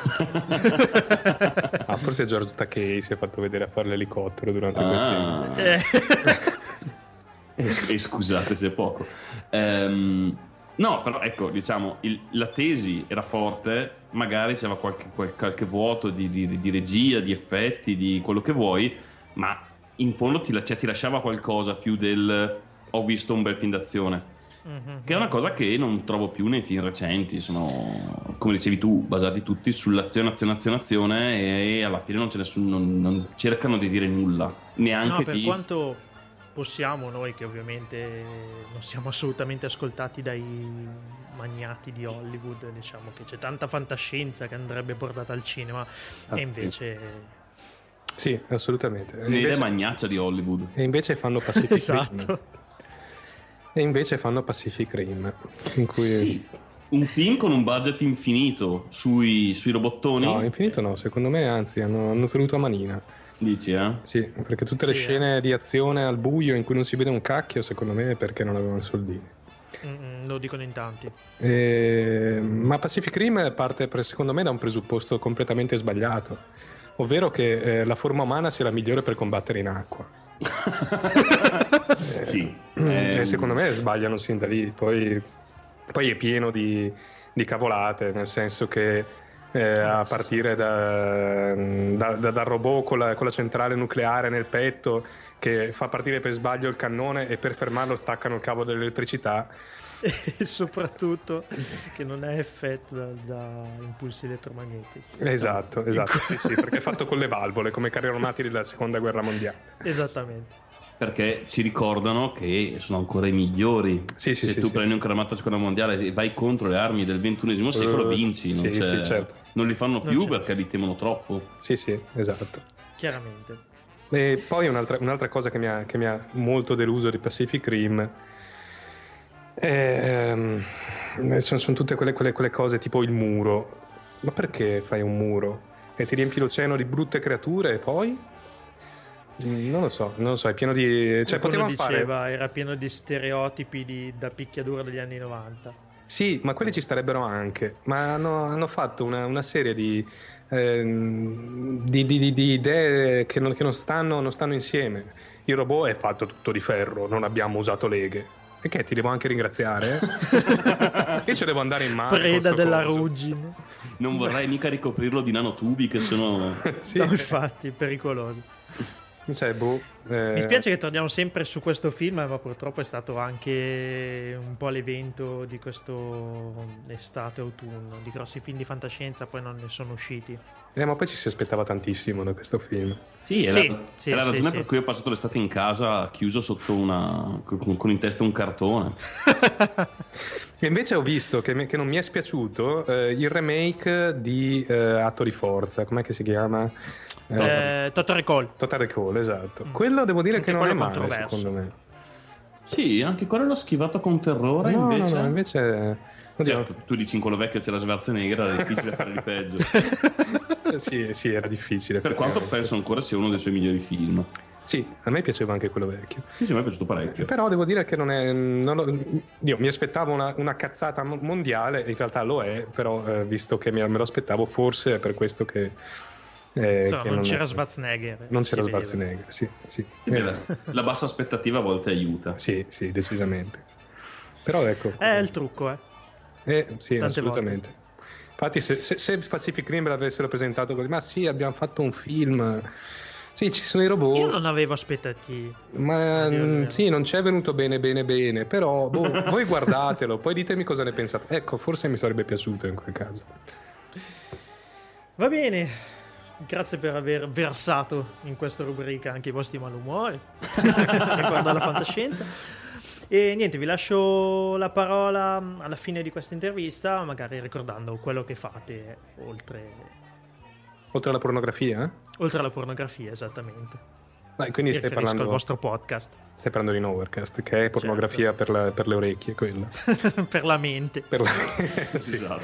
S7: Ah, forse George Takei si è fatto vedere a fare l'elicottero durante
S8: ah.
S7: quel film.
S8: Eh. e, e scusate se è poco. Ehm... No, però ecco, diciamo, il, la tesi era forte, magari c'era qualche, qualche, qualche vuoto di, di, di regia, di effetti, di quello che vuoi, ma in fondo ti, cioè, ti lasciava qualcosa più del ho visto un bel film d'azione, mm-hmm. che è una cosa che non trovo più nei film recenti, sono, come dicevi tu, basati tutti sull'azione, azione, azione, azione e alla fine non, ce ne sono, non, non cercano di dire nulla, neanche
S2: no, per
S8: di...
S2: quanto... possiamo noi, che ovviamente non siamo assolutamente ascoltati dai magnati di Hollywood, diciamo che c'è tanta fantascienza che andrebbe portata al cinema, ah, e invece
S7: sì, assolutamente,
S8: un'idea magnaccia di Hollywood,
S7: e invece fanno Pacific
S2: esatto.
S7: Rim e invece fanno Pacific Rim, in cui
S8: sì. Un film con un budget infinito sui, sui robottoni.
S7: No, infinito no, secondo me anzi hanno, hanno tenuto a manina.
S8: Dici, eh?
S7: Sì, perché tutte le
S2: sì,
S7: scene
S2: eh.
S7: di azione al buio in cui non si vede un cacchio, secondo me è perché non avevano i soldini.
S2: Mm, lo dicono in tanti.
S7: E... ma Pacific Rim parte per, secondo me da un presupposto completamente sbagliato, ovvero che eh, la forma umana sia la migliore per combattere in acqua.
S8: eh, sì.
S7: E secondo me sbagliano sin da lì. Poi, poi è pieno di, di cavolate, nel senso che eh, a partire da, da, da, dal robot con la, con la centrale nucleare nel petto che fa partire per sbaglio il cannone e per fermarlo staccano il cavo dell'elettricità.
S2: E soprattutto che non è effetto da, da impulsi elettromagnetici.
S7: Esatto, esatto, sì, sì, perché è fatto con le valvole come carri armati della seconda guerra mondiale.
S2: Esattamente.
S8: Perché ci ricordano che sono ancora i migliori.
S7: Sì, sì,
S8: se
S7: sì,
S8: tu
S7: sì.
S8: prendi un carro armato della seconda mondiale e vai contro le armi del ventunesimo secolo,
S7: Uh,
S8: vinci. Non,
S7: sì,
S8: c'è,
S7: sì, certo.
S8: non li fanno
S2: Non
S8: più
S2: c'è.
S8: perché li temono troppo.
S7: Sì, sì, esatto.
S2: Chiaramente.
S7: E poi un'altra, un'altra cosa che mi, ha, che mi ha molto deluso di Pacific Rim è, ehm, sono, sono tutte quelle, quelle, quelle cose tipo il muro. Ma perché fai un muro? E ti riempi l'oceano di brutte creature e poi? Non lo so, non lo so, è pieno di... Cioè,
S2: Qualcuno
S7: potevamo
S2: diceva
S7: fare...
S2: era pieno di stereotipi di, da picchiaduro degli anni novanta.
S7: Sì, ma quelli ci starebbero anche. Ma hanno, hanno fatto una, una serie di, ehm, di, di, di, di idee che, non, che non, stanno, non stanno insieme. Il robot è fatto tutto di ferro, non abbiamo usato leghe. E che ti devo anche ringraziare? Io ci devo andare in mare.
S2: Preda della
S7: coso.
S2: ruggine.
S8: Non vorrei mica ricoprirlo di nanotubi che sono...
S7: Sì.
S2: No, infatti, pericolosi.
S7: Cioè, boh, eh...
S2: Mi spiace che torniamo sempre su questo film, ma purtroppo è stato anche un po' l'evento di questo estate-autunno. Di grossi film di fantascienza poi non ne sono usciti.
S7: Eh, ma poi ci si aspettava tantissimo da questo film.
S8: Sì, è
S2: Sì,
S8: la,
S2: sì,
S8: è la
S2: sì,
S8: ragione
S2: sì.
S8: per cui ho passato l'estate in casa chiuso sotto una... con, con in testa un cartone.
S7: E invece ho visto che, mi- che non mi è spiaciuto eh, il remake di eh, Atto di Forza, com'è che si chiama?
S2: Eh, Total Recall.
S7: Total Recall, esatto. Quello devo dire
S2: Anche
S7: che non è
S2: quello
S7: male,
S2: controverso.
S7: secondo me.
S8: Sì, anche quello l'ho schivato con terrore,
S7: No,
S8: invece...
S7: no, no, invece... Oddio.
S8: Certo, tu dici in quello vecchio c'era Schwarzenegger, era difficile fare di peggio.
S7: sì, sì, era difficile.
S8: Per quanto penso ancora sia uno dei suoi migliori film.
S7: Sì, a me piaceva anche quello vecchio.
S8: Sì, sì, a me è piaciuto parecchio.
S7: Però devo dire che non è... Non lo- io mi aspettavo una, una cazzata mo- mondiale, in realtà lo è, però eh, visto che mi- me lo aspettavo, forse è per questo che... eh,
S2: Insomma,
S7: che
S2: non c'era
S7: è-
S2: Schwarzenegger.
S7: Non
S2: si
S7: c'era
S2: vedeva.
S7: Schwarzenegger, sì, sì.
S8: Sì, beh, la, la bassa aspettativa a volte aiuta.
S7: Sì, sì, decisamente. Però ecco...
S2: È il trucco, eh.
S7: Eh, sì,
S2: Tante
S7: assolutamente. Infatti se, se, se Pacific Rim l'avessero presentato così, ma sì, abbiamo fatto un film... Sì, ci sono i robot.
S2: Io non avevo aspettative.
S7: Ma
S2: a dire il
S7: mm,
S2: vero.
S7: sì, non ci è venuto bene, bene, bene. Però boh, voi guardatelo, poi ditemi cosa ne pensate. Ecco, forse mi sarebbe piaciuto in quel caso.
S2: Va bene. Grazie per aver versato in questa rubrica anche i vostri malumori riguardo alla fantascienza. E niente, vi lascio la parola alla fine di questa intervista, magari ricordando quello che fate oltre,
S7: Oltre alla pornografia? eh?
S2: oltre alla pornografia, esattamente.
S7: Dai, quindi
S2: Mi
S7: stai
S2: riferisco
S7: parlando,
S2: al vostro podcast.
S7: stai parlando di Nowherecast, che è pornografia per, la- per le orecchie, quella.
S2: Per la mente.
S7: Per la... sì.
S8: Esatto.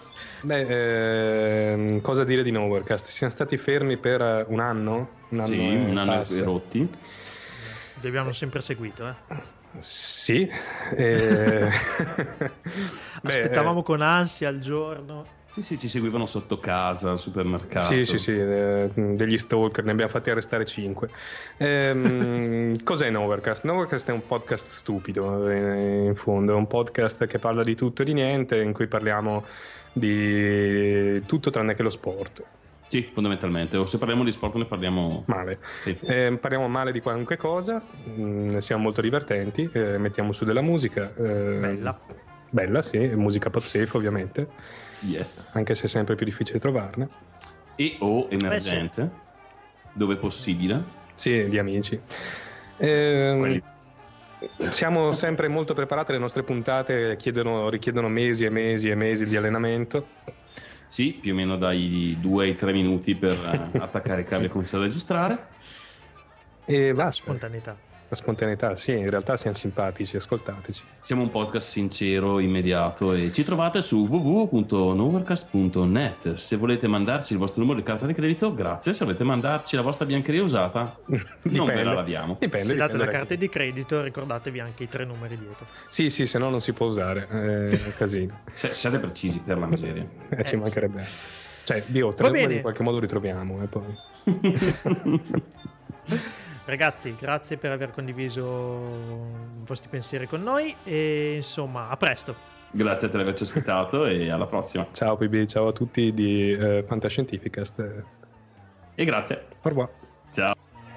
S7: Beh, ehm, cosa dire di Nowherecast? Siamo stati fermi per eh, un anno? Un anno,
S8: Sì,
S7: e
S8: un anno
S7: passa.
S8: e rotti.
S2: Vi abbiamo sempre seguito, eh.
S7: Sì. eh, beh,
S2: Aspettavamo con ansia il giorno.
S8: Sì, sì, ci seguivano sotto casa, al supermercato.
S7: Sì, sì, sì, eh, degli stalker, ne abbiamo fatti arrestare cinque. Ehm, cos'è Nowherecast? Nowherecast è un podcast stupido, eh, in fondo, è un podcast che parla di tutto e di niente, in cui parliamo di tutto tranne che lo sport.
S8: Sì, fondamentalmente. O se parliamo di sport ne parliamo
S7: Male.
S8: Sì.
S7: Eh, parliamo male di qualunque cosa, mh, siamo molto divertenti, eh, mettiamo su della musica. eh,
S2: Bella.
S7: Bella, sì, musica pod safe ovviamente,
S8: Yes.
S7: anche se è sempre più difficile trovarne.
S8: E o emergente, dove possibile.
S7: Sì, di amici. Ehm,
S8: Quelli-
S7: siamo sempre molto preparati, le nostre puntate chiedono- richiedono mesi e mesi e mesi di allenamento.
S8: Sì, più o meno dai due ai tre minuti per eh, attaccare i cavi e cominciare a registrare.
S7: E basta.
S2: Spontaneità.
S7: La spontaneità, sì, in realtà siamo simpatici, ascoltateci.
S8: Siamo un podcast sincero, immediato e ci trovate su w w w punto nowherecast punto net. Se volete mandarci il vostro numero di carta di credito, grazie. Se volete mandarci la vostra biancheria usata, non ve la laviamo.
S7: Dipende,
S2: Se date
S7: dipende
S2: la
S7: da
S2: carta
S7: chi.
S2: di credito, ricordatevi anche i tre numeri dietro.
S7: Sì, sì, se no non si può usare, è un casino.
S8: Se- siate precisi, per la miseria.
S7: Eh, ci
S2: Eh,
S7: mancherebbe. Cioè, io
S2: Va
S7: tre numeri
S2: bene.
S7: in qualche modo ritroviamo e poi.
S2: Ragazzi, grazie per aver condiviso i vostri pensieri con noi e insomma, a presto.
S8: Grazie a te per averci ospitato e alla prossima.
S7: Ciao P B, ciao a tutti di uh, Fantascientificast.
S8: E grazie.
S7: Au revoir.
S8: Ciao.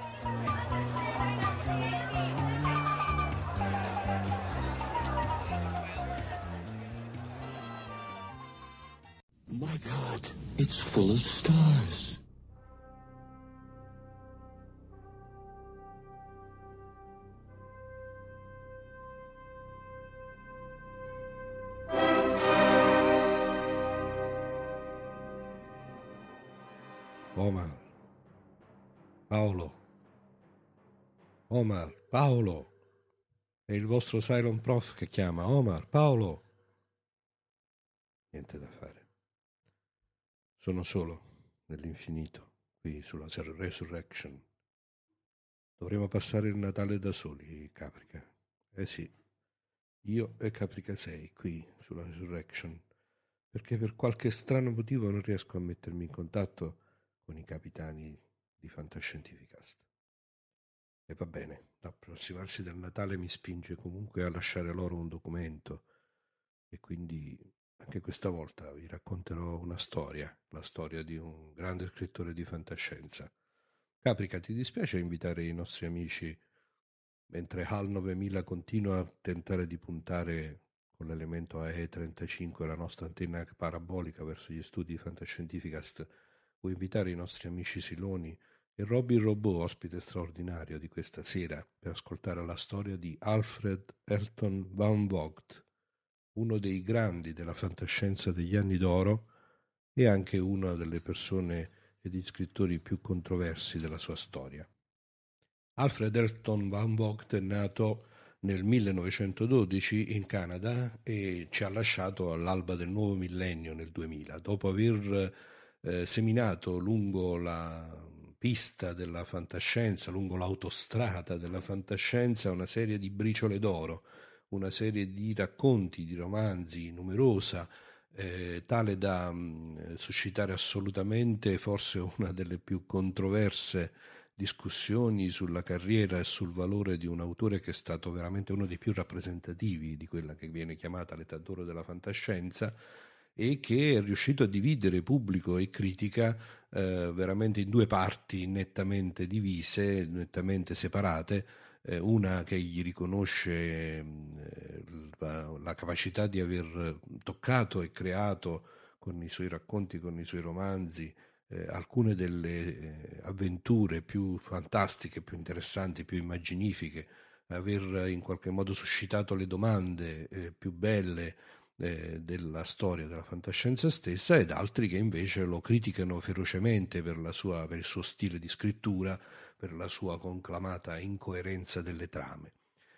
S9: My God, it's full of stars.
S10: Omar, Paolo, Omar, Paolo, è il vostro Cylon Prof che chiama. Omar, Paolo. Niente da fare. Sono solo nell'infinito, qui sulla Resurrection. Dovremo passare il Natale da soli, Caprica. Eh sì, io e Caprica sei qui sulla Resurrection, perché per qualche strano motivo non riesco a mettermi in contatto con i capitani di Fantascientificast. E va bene, l'approssimarsi del Natale mi spinge comunque a lasciare loro un documento, e quindi anche questa volta vi racconterò una storia, la storia di un grande scrittore di fantascienza. Caprica, ti dispiace invitare i nostri amici, mentre HAL novemila continua a tentare di puntare con l'elemento A E trentacinque la nostra antenna parabolica verso gli studi di Fantascientificast? Vuoi invitare i nostri amici Siloni e Robby Robot, ospite straordinario di questa sera, per ascoltare la storia di Alfred Elton Van Vogt, uno dei grandi della fantascienza degli anni d'oro e anche una delle persone e degli scrittori più controversi della sua storia. Alfred Elton Van Vogt è nato nel millenovecentododici in Canada e ci ha lasciato all'alba del nuovo millennio nel duemila, dopo aver eh, seminato lungo la pista della fantascienza, lungo l'autostrada della fantascienza, una serie di briciole d'oro, una serie di racconti, di romanzi numerosa, eh, tale da mh, suscitare assolutamente forse una delle più controverse discussioni sulla carriera e sul valore di un autore che è stato veramente uno dei più rappresentativi di quella che viene chiamata l'età d'oro della fantascienza, e che è riuscito a dividere pubblico e critica eh, veramente in due parti nettamente divise, nettamente separate, eh, una che gli riconosce eh, la, la capacità di aver toccato e creato con i suoi racconti, con i suoi romanzi, eh, alcune delle eh, avventure più fantastiche, più interessanti, più immaginifiche, aver in qualche modo suscitato le domande eh, più belle eh, della storia della fantascienza stessa, ed altri che invece lo criticano ferocemente per, la sua, per il suo stile di scrittura, per la sua conclamata incoerenza delle trame.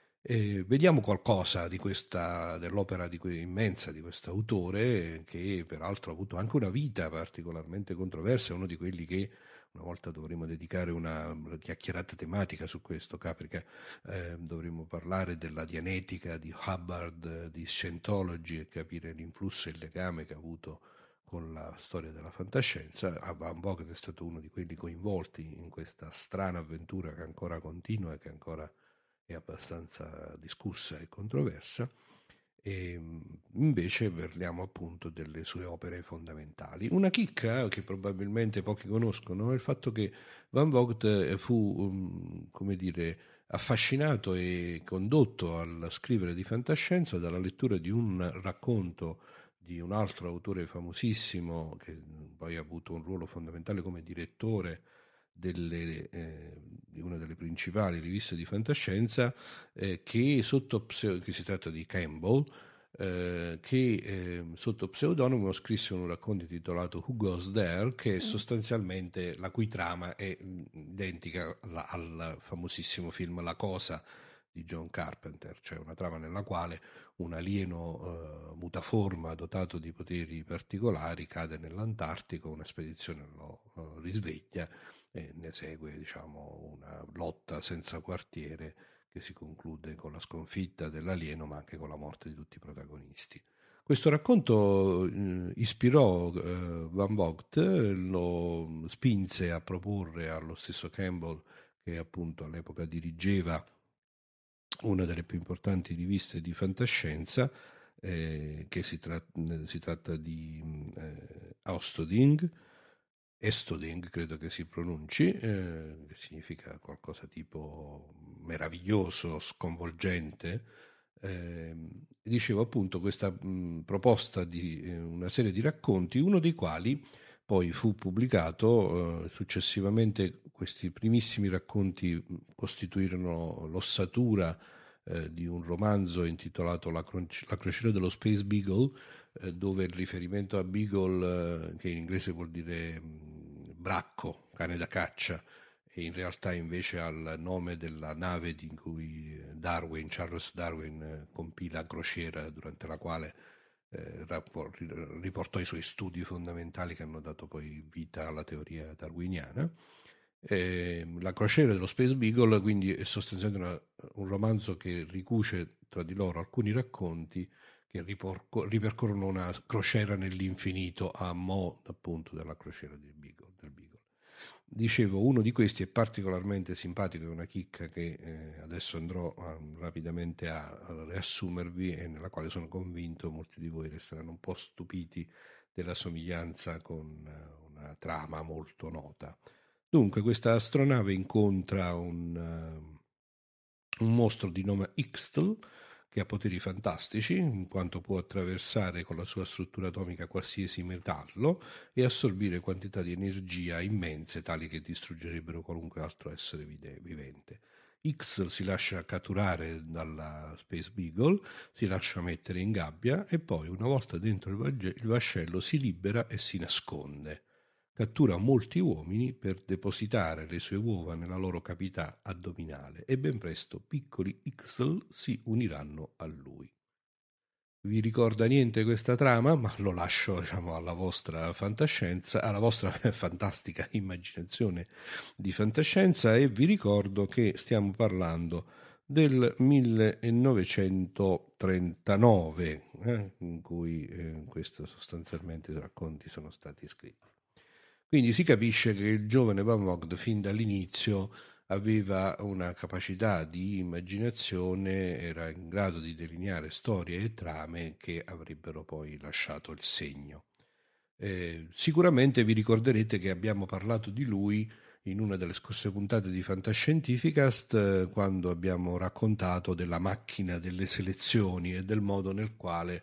S10: E vediamo qualcosa di questa, dell'opera di que, immensa di questo autore, che peraltro ha avuto anche una vita particolarmente controversa, è uno di quelli che una volta dovremo dedicare una chiacchierata tematica su questo, Caprica. Eh, dovremo parlare della dianetica di Hubbard, di Scientology, e capire l'influsso e il legame che ha avuto con la storia della fantascienza. Van Vogt è stato uno di quelli coinvolti in questa strana avventura che ancora continua e che ancora è abbastanza discussa e controversa. E invece parliamo appunto delle sue opere fondamentali. Una chicca che probabilmente pochi conoscono è il fatto che Van Vogt fu, um, come dire, affascinato e condotto al scrivere di fantascienza dalla lettura di un racconto di un altro autore famosissimo, che poi ha avuto un ruolo fondamentale come direttore delle, eh, di una delle principali riviste di fantascienza, eh, che sotto pseudo, che si tratta di Campbell, eh, che eh, sotto pseudonimo scrisse un racconto intitolato Who Goes There, che è sostanzialmente la cui trama è identica alla, al famosissimo film La Cosa di John Carpenter, cioè una trama nella quale un alieno eh, mutaforma dotato di poteri particolari cade nell'Antartico, una spedizione lo uh, risveglia e ne segue, diciamo, una lotta senza quartiere che si conclude con la sconfitta dell'alieno, ma anche con la morte di tutti i protagonisti. Questo racconto eh, ispirò eh, Van Vogt, lo spinse a proporre allo stesso Campbell, che appunto all'epoca dirigeva una delle più importanti riviste di fantascienza, eh, che si, tra- si tratta di eh, Austoding, Estoding credo che si pronunci, eh, che significa qualcosa tipo meraviglioso, sconvolgente. Eh, dicevo appunto questa mh, proposta di eh, una serie di racconti, uno dei quali poi fu pubblicato. Eh, successivamente questi primissimi racconti costituirono l'ossatura eh, di un romanzo intitolato La, Cro- La crociera dello Space Beagle, eh, dove il riferimento a Beagle, eh, che in inglese vuol dire mh, bracco, cane da caccia, e in realtà invece al nome della nave di cui Darwin, Charles Darwin, eh, compì la crociera, durante la quale eh, riportò i suoi studi fondamentali che hanno dato poi vita alla teoria darwiniana. Eh, la crociera dello Space Beagle quindi è sostanzialmente una, un romanzo che ricuce tra di loro alcuni racconti che riporco, ripercorrono una crociera nell'infinito a mo' appunto della crociera del Beagle, del Beagle. Dicevo, uno di questi è particolarmente simpatico, è una chicca che eh, adesso andrò a, rapidamente a, a riassumervi, e nella quale sono convinto molti di voi resteranno un po' stupiti della somiglianza con uh, una trama molto nota. Dunque, questa astronave incontra un, uh, un mostro di nome Ixtl, che ha poteri fantastici, in quanto può attraversare con la sua struttura atomica qualsiasi metallo e assorbire quantità di energia immense, tali che distruggerebbero qualunque altro essere vivente. Ixtl si lascia catturare dalla Space Beagle, si lascia mettere in gabbia e poi, una volta dentro il vascello, si libera e si nasconde. Cattura molti uomini per depositare le sue uova nella loro cavità addominale e ben presto piccoli Ixtl si uniranno a lui. Vi ricorda niente questa trama, ma lo lascio, diciamo, alla vostra fantascienza, alla vostra fantastica immaginazione di fantascienza, e vi ricordo che stiamo parlando del millenovecentotrentanove, eh, in cui eh, questo sostanzialmente i racconti sono stati scritti. Quindi si capisce che il giovane Van Vogt fin dall'inizio aveva una capacità di immaginazione, era in grado di delineare storie e trame che avrebbero poi lasciato il segno. Eh, sicuramente vi ricorderete che abbiamo parlato di lui in una delle scorse puntate di Fantascientificast, eh, quando abbiamo raccontato della macchina delle selezioni e del modo nel quale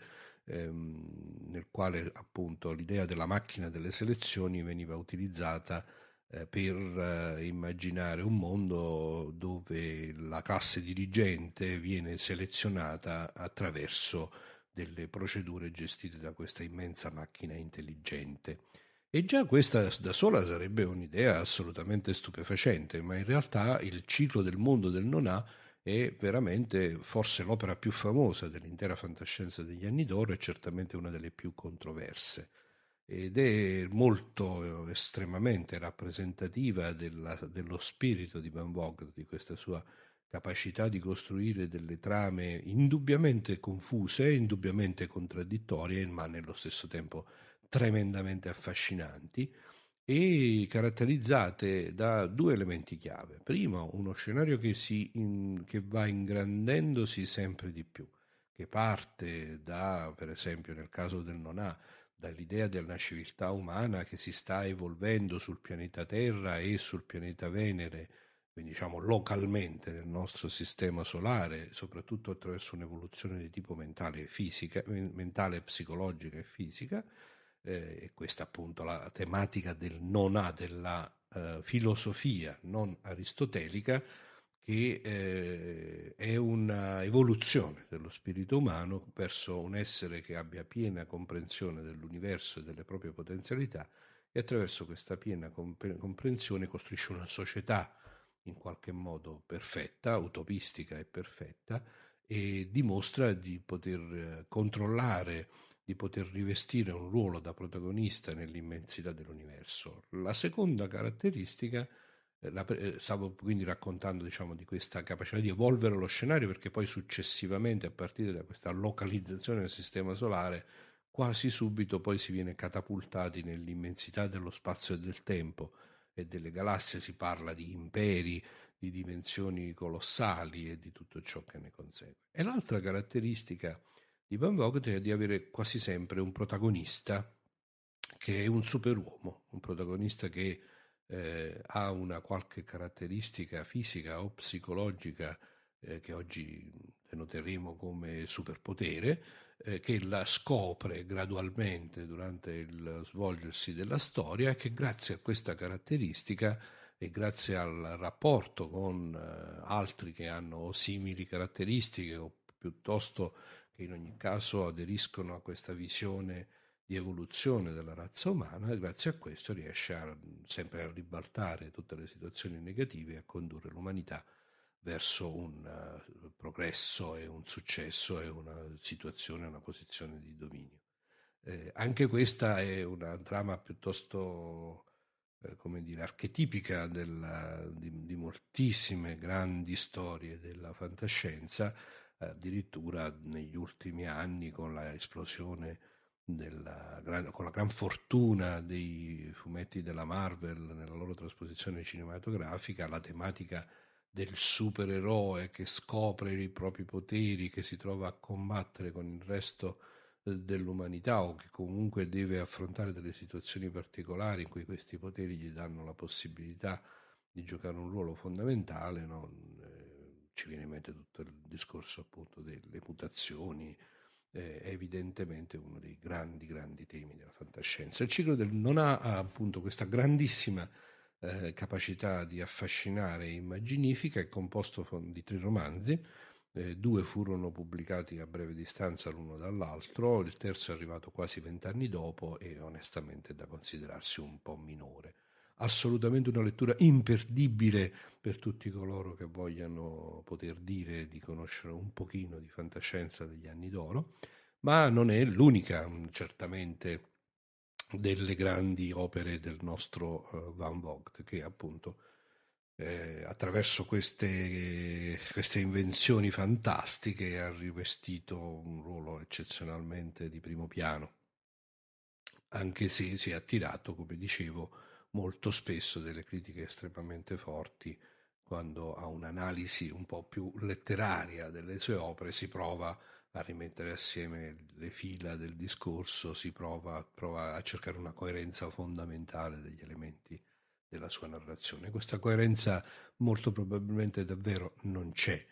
S10: nel quale appunto l'idea della macchina delle selezioni veniva utilizzata eh, per eh, immaginare un mondo dove la classe dirigente viene selezionata attraverso delle procedure gestite da questa immensa macchina intelligente. E già questa da sola sarebbe un'idea assolutamente stupefacente, ma in realtà il ciclo del mondo del non ha è veramente forse l'opera più famosa dell'intera fantascienza degli anni d'oro e certamente una delle più controverse, ed è molto estremamente rappresentativa della, dello spirito di Van Vogt, di questa sua capacità di costruire delle trame indubbiamente confuse, indubbiamente contraddittorie, ma nello stesso tempo tremendamente affascinanti, e caratterizzate da due elementi chiave. Primo, uno scenario che, si in, che va ingrandendosi sempre di più, che parte da, per esempio nel caso del non ha, dall'idea della civiltà umana che si sta evolvendo sul pianeta Terra e sul pianeta Venere, quindi diciamo localmente nel nostro sistema solare, soprattutto attraverso un'evoluzione di tipo mentale e fisica, mentale, psicologica e fisica. Eh, e questa appunto la tematica del non ha, della eh, filosofia non aristotelica, che eh, è una evoluzione dello spirito umano verso un essere che abbia piena comprensione dell'universo e delle proprie potenzialità, e attraverso questa piena comp- comprensione costruisce una società in qualche modo perfetta, utopistica e perfetta, e dimostra di poter controllare, di poter rivestire un ruolo da protagonista nell'immensità dell'universo. La seconda caratteristica, eh, la, eh, stavo quindi raccontando diciamo di questa capacità di evolvere lo scenario, perché poi successivamente, a partire da questa localizzazione del sistema solare, quasi subito poi si viene catapultati nell'immensità dello spazio e del tempo e delle galassie, si parla di imperi, di dimensioni colossali e di tutto ciò che ne consegue. E l'altra caratteristica di Van Vogt è di avere quasi sempre un protagonista che è un superuomo, un protagonista che eh, ha una qualche caratteristica fisica o psicologica eh, che oggi denoteremo come superpotere, eh, che la scopre gradualmente durante il svolgersi della storia e che grazie a questa caratteristica e grazie al rapporto con eh, altri che hanno simili caratteristiche o piuttosto che in ogni caso aderiscono a questa visione di evoluzione della razza umana, e grazie a questo riesce a, sempre a ribaltare tutte le situazioni negative e a condurre l'umanità verso un uh, progresso e un successo e una situazione, una posizione di dominio. Eh, anche questa è una trama piuttosto eh, come dire, archetipica della, di, di moltissime grandi storie della fantascienza, eh, addirittura negli ultimi anni con la esplosione della, con la gran fortuna dei fumetti della Marvel nella loro trasposizione cinematografica, la tematica del supereroe che scopre i propri poteri, che si trova a combattere con il resto dell'umanità o che comunque deve affrontare delle situazioni particolari in cui questi poteri gli danno la possibilità di giocare un ruolo fondamentale, no? Eh, ci viene in mente tutto il discorso appunto delle mutazioni, eh, è evidentemente uno dei grandi grandi temi della fantascienza. Il ciclo del non ha appunto questa grandissima eh, capacità di affascinare e immaginifica, è composto di tre romanzi. Eh, due furono pubblicati a breve distanza l'uno dall'altro, il terzo è arrivato quasi vent'anni dopo e onestamente è da considerarsi un po' minore. Assolutamente una lettura imperdibile per tutti coloro che vogliano poter dire di conoscere un pochino di fantascienza degli anni d'oro, ma non è l'unica, certamente, delle grandi opere del nostro uh, Van Vogt, che appunto Eh, attraverso queste, queste invenzioni fantastiche ha rivestito un ruolo eccezionalmente di primo piano, anche se si è attirato, come dicevo, molto spesso delle critiche estremamente forti quando a un'analisi un po' più letteraria delle sue opere si prova a rimettere assieme le fila del discorso, si prova, prova a cercare una coerenza fondamentale degli elementi della sua narrazione. Questa coerenza molto probabilmente davvero non c'è,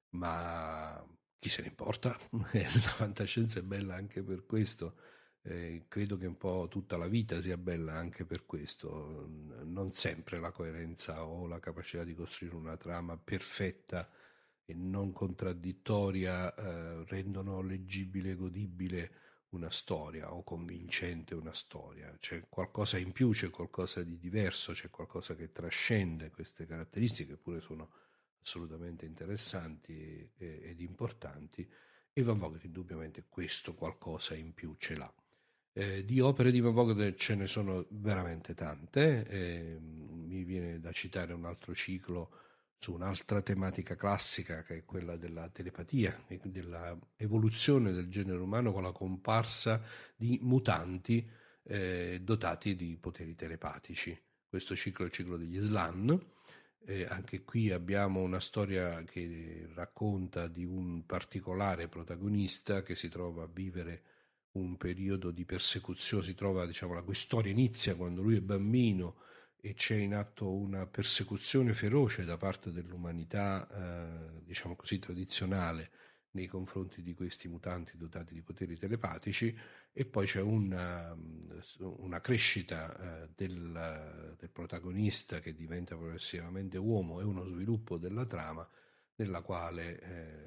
S10: ma chi se ne importa? La fantascienza è bella anche per questo, eh, credo che un po' tutta la vita sia bella anche per questo. Non sempre la coerenza o la capacità di costruire una trama perfetta e non contraddittoria eh, rendono leggibile e godibile una storia o convincente una storia. C'è qualcosa in più, c'è qualcosa di diverso, c'è qualcosa che trascende queste caratteristiche, che pure sono assolutamente interessanti e, ed importanti, e Van Vogt indubbiamente questo qualcosa in più ce l'ha. Eh, di opere di Van Vogt ce ne sono veramente tante, eh, mi viene da citare un altro ciclo su un'altra tematica classica che è quella della telepatia e della evoluzione del genere umano con la comparsa di mutanti eh, dotati di poteri telepatici. Questo ciclo è il ciclo degli Slan. Eh, anche qui abbiamo una storia che racconta di un particolare protagonista che si trova a vivere un periodo di persecuzione, si trova, diciamo, la storia inizia quando lui è bambino e c'è in atto una persecuzione feroce da parte dell'umanità, eh, diciamo così, tradizionale nei confronti di questi mutanti dotati di poteri telepatici, e poi c'è una, una crescita eh, del, del protagonista che diventa progressivamente uomo e uno sviluppo della trama nella quale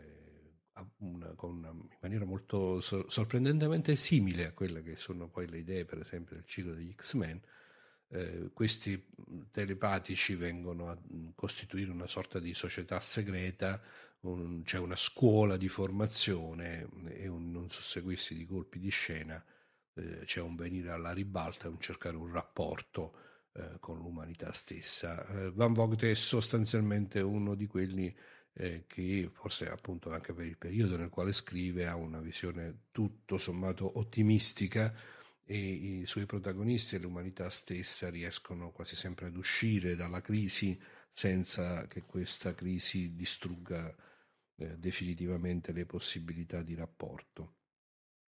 S10: eh, una, con una, in maniera molto sor- sorprendentemente simile a quelle che sono poi le idee, per esempio, del ciclo degli X-Men. Eh, questi telepatici vengono a costituire una sorta di società segreta, un, c'è una scuola di formazione e un non susseguirsi di colpi di scena, eh, c'è un venire alla ribalta e un cercare un rapporto eh, con l'umanità stessa. Eh, Van Vogt è sostanzialmente uno di quelli eh, che forse appunto anche per il periodo nel quale scrive ha una visione tutto sommato ottimistica, e i suoi protagonisti e l'umanità stessa riescono quasi sempre ad uscire dalla crisi senza che questa crisi distrugga eh, definitivamente le possibilità di rapporto.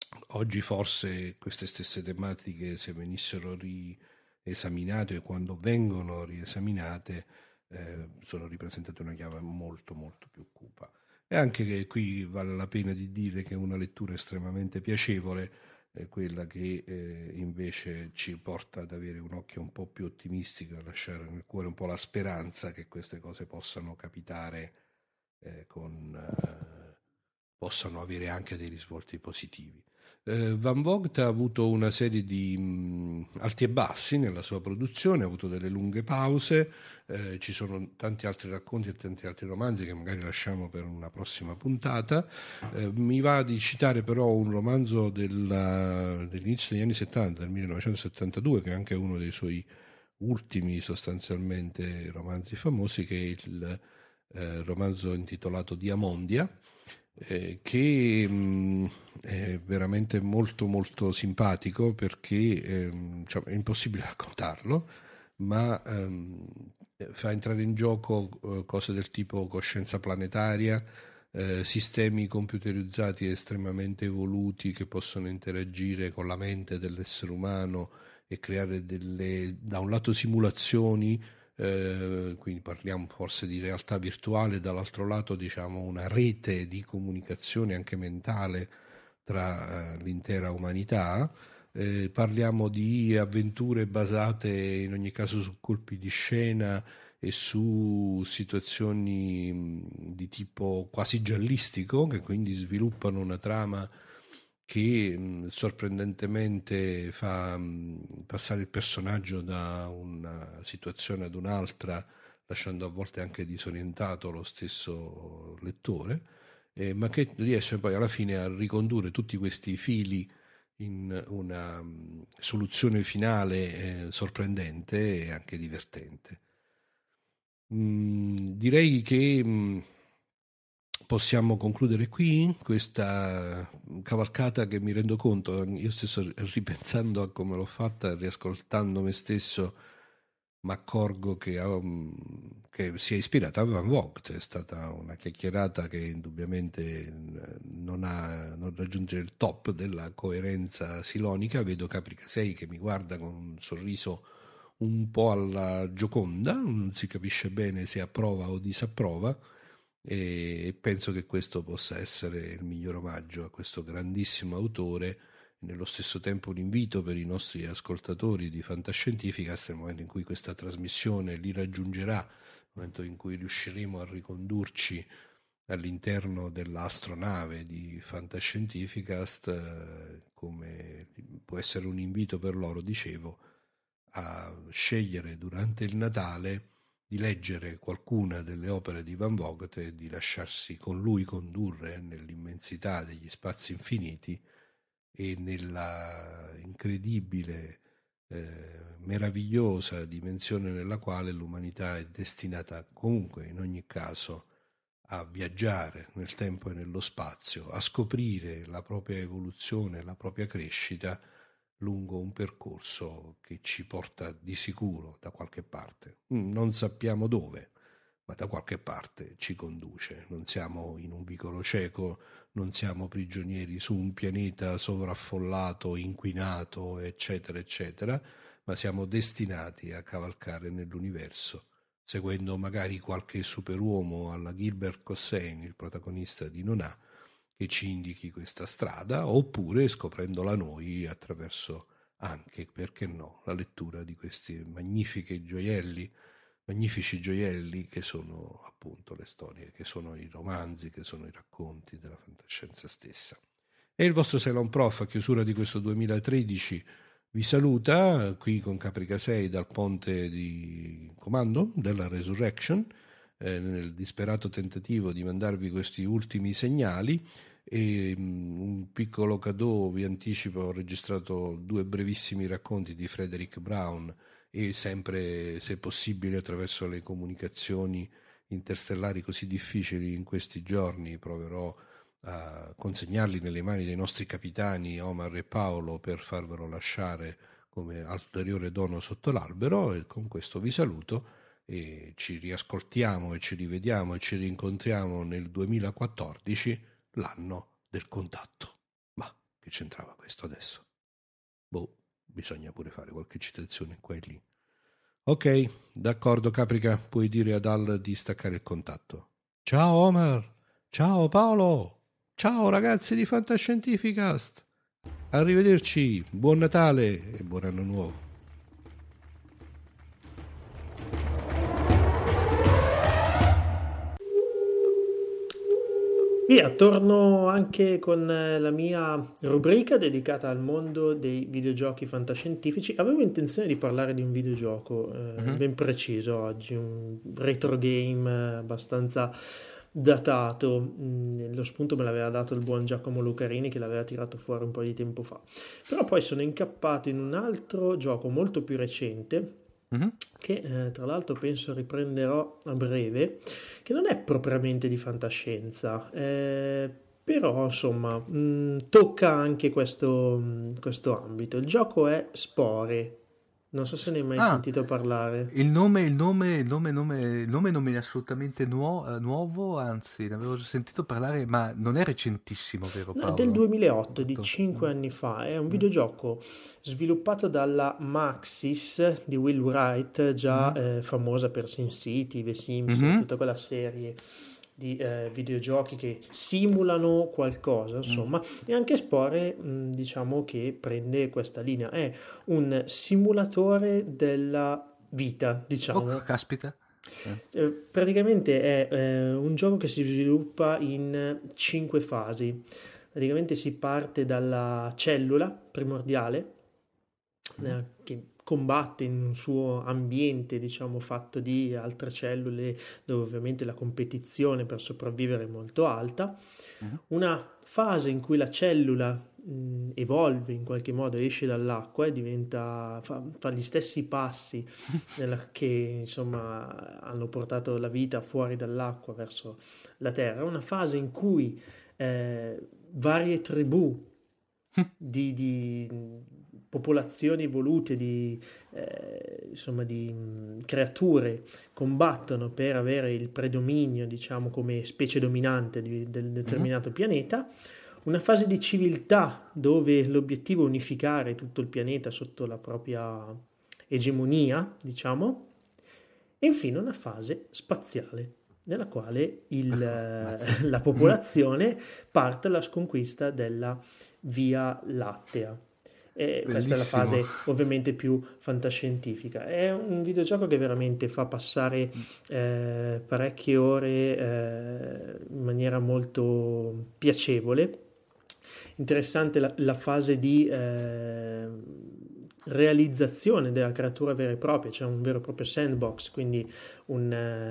S10: oggi forse queste stesse tematiche, se venissero riesaminate, e quando vengono riesaminate, eh, sono ripresentate in una chiave molto molto più cupa. E anche che qui vale la pena di dire che una lettura estremamente piacevole è quella che eh, invece ci porta ad avere un occhio un po' più ottimistico, a lasciare nel cuore un po' la speranza che queste cose possano capitare, eh, con, eh, possano avere anche dei risvolti positivi. Eh, Van Vogt ha avuto una serie di mh, alti e bassi nella sua produzione, ha avuto delle lunghe pause, eh, ci sono tanti altri racconti e tanti altri romanzi che magari lasciamo per una prossima puntata. Eh, mi va di citare però un romanzo della, dell'inizio degli anni settanta, del millenovecentosettantadue, che è anche uno dei suoi ultimi sostanzialmente romanzi famosi, che è il eh, romanzo intitolato Diamondia, Eh, che mh, è veramente molto molto simpatico, perché ehm, cioè, è impossibile raccontarlo, ma ehm, fa entrare in gioco eh, cose del tipo coscienza planetaria, eh, sistemi computerizzati estremamente evoluti che possono interagire con la mente dell'essere umano e creare delle, da un lato, simulazioni. Eh, quindi parliamo forse di realtà virtuale, dall'altro lato diciamo una rete di comunicazione anche mentale tra eh, l'intera umanità. Eh, parliamo di avventure basate in ogni caso su colpi di scena e su situazioni mh, di tipo quasi giallistico, che quindi sviluppano una trama che mh, sorprendentemente fa mh, passare il personaggio da una situazione ad un'altra, lasciando a volte anche disorientato lo stesso lettore, eh, ma che riesce poi alla fine a ricondurre tutti questi fili in una mh, soluzione finale eh, sorprendente e anche divertente. Mh, direi che mh, possiamo concludere qui questa cavalcata, che mi rendo conto, io stesso ripensando a come l'ho fatta, riascoltando me stesso, mi accorgo che, um, che si è ispirata a Van Vogt. È stata una chiacchierata che indubbiamente non, ha, non raggiunge il top della coerenza silonica. Vedo Caprica sei che mi guarda con un sorriso un po' alla Gioconda, non si capisce bene se approva o disapprova, e penso che questo possa essere il miglior omaggio a questo grandissimo autore, nello stesso tempo un invito per i nostri ascoltatori di Fantascientificast, nel momento in cui questa trasmissione li raggiungerà, nel momento in cui riusciremo a ricondurci all'interno dell'astronave di Fantascientificast, come può essere un invito per loro, dicevo, a scegliere durante il Natale di leggere qualcuna delle opere di Van Vogt e di lasciarsi con lui condurre nell'immensità degli spazi infiniti e nella incredibile, eh, meravigliosa dimensione nella quale l'umanità è destinata comunque, in ogni caso, a viaggiare nel tempo e nello spazio, a scoprire la propria evoluzione, la propria crescita lungo un percorso che ci porta di sicuro da qualche parte. Non sappiamo dove, ma da qualche parte ci conduce. Non siamo in un vicolo cieco, non siamo prigionieri su un pianeta sovraffollato, inquinato, eccetera, eccetera, ma siamo destinati a cavalcare nell'universo, seguendo magari qualche superuomo alla Gilbert Cossain, il protagonista di Nonà, che ci indichi questa strada, oppure scoprendola noi attraverso anche, perché no, la lettura di questi magnifici gioielli, magnifici gioielli che sono appunto le storie, che sono i romanzi, che sono i racconti della fantascienza stessa. E il vostro Cylon Prof a chiusura di questo duemilatredici vi saluta qui con Caprica sei dal ponte di comando della Resurrection, eh, nel disperato tentativo di mandarvi questi ultimi segnali. E um, un piccolo cadeau, vi anticipo, ho registrato due brevissimi racconti di Frederick Brown, e sempre, se possibile, attraverso le comunicazioni interstellari così difficili in questi giorni, proverò a consegnarli nelle mani dei nostri capitani Omar e Paolo per farvelo lasciare come ulteriore dono sotto l'albero. E con questo vi saluto e ci riascoltiamo e ci rivediamo e ci rincontriamo nel duemilaquattordici, l'anno del contatto. Ma che c'entrava questo adesso? Boh, bisogna pure fare qualche citazione qua e lì. Ok, d'accordo Caprica, puoi dire ad Al di staccare il contatto. Ciao Omar, ciao Paolo, ciao ragazzi di Fantascientificast. Arrivederci, buon Natale e buon anno nuovo.
S2: Via, torno anche con la mia rubrica dedicata al mondo dei videogiochi fantascientifici. Avevo intenzione di parlare di un videogioco eh, uh-huh. ben preciso oggi, un retro game abbastanza datato. Lo spunto me l'aveva dato il buon Giacomo Lucarini, che l'aveva tirato fuori un po' di tempo fa. Però poi sono incappato in un altro gioco molto più recente, Uh-huh. che eh, tra l'altro penso riprenderò a breve, che non è propriamente di fantascienza, eh, però insomma mh, tocca anche questo, mh, questo ambito. Il gioco è Spore. Non so se ne hai mai ah, sentito parlare.
S3: Il nome, il nome, il nome, nome, il nome non mi è assolutamente nuo- nuovo, anzi ne avevo sentito parlare, ma non è recentissimo, vero Paolo?
S2: No, è del duemilaotto, di cinque anni fa. È un videogioco sviluppato dalla Maxis di Will Wright, già mm-hmm. eh, famosa per SimCity, The Sims, mm-hmm. tutta quella serie di eh, videogiochi che simulano qualcosa, insomma, mm. e anche Spore mh, diciamo che prende questa linea, è un simulatore della vita, diciamo.
S3: Oh, caspita.
S2: Eh, praticamente è eh, un gioco che si sviluppa in cinque fasi. Praticamente si parte dalla cellula primordiale mm. eh, che combatte in un suo ambiente, diciamo, fatto di altre cellule, dove ovviamente la competizione per sopravvivere è molto alta. Uh-huh. Una fase in cui la cellula mh, evolve in qualche modo, esce dall'acqua e diventa, fa, fa gli stessi passi nella, che insomma hanno portato la vita fuori dall'acqua verso la terra. Una fase in cui eh, varie tribù di, di popolazioni evolute, di, eh, insomma, di mh, creature combattono per avere il predominio, diciamo, come specie dominante di, del determinato uh-huh. pianeta. Una fase di civiltà dove l'obiettivo è unificare tutto il pianeta sotto la propria egemonia, diciamo. E infine una fase spaziale nella quale il, uh, la popolazione parte alla sconquista della Via Lattea. E questa è la fase ovviamente più fantascientifica. È un videogioco che veramente fa passare eh, parecchie ore eh, in maniera molto piacevole. Interessante la, la fase di eh, realizzazione della creatura vera e propria, c'è cioè un vero e proprio sandbox, quindi un,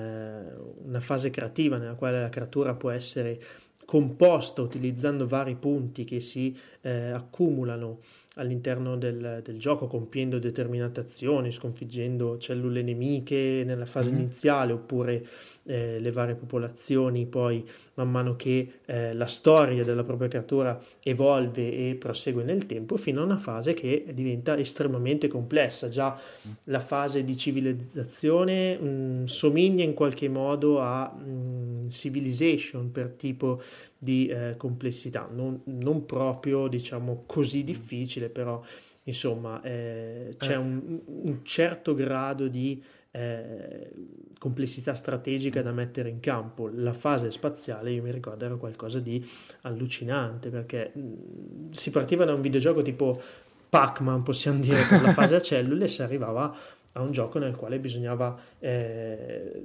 S2: uh, una fase creativa nella quale la creatura può essere composta utilizzando vari punti che si eh, accumulano all'interno del, del gioco, compiendo determinate azioni, sconfiggendo cellule nemiche nella fase mm-hmm. iniziale, oppure eh, le varie popolazioni poi man mano che eh, la storia della propria creatura evolve e prosegue nel tempo, fino a una fase che diventa estremamente complessa. Già mm. la fase di civilizzazione mh, somiglia in qualche modo a mh, Civilization per tipo di eh, complessità, non, non proprio diciamo così difficile, però insomma eh, c'è eh. un, un certo grado di eh, complessità strategica da mettere in campo. La fase spaziale, io mi ricordo, era qualcosa di allucinante, perché mh, si partiva da un videogioco tipo Pac-Man, possiamo dire, per la fase a cellule, e si arrivava a un gioco nel quale bisognava eh,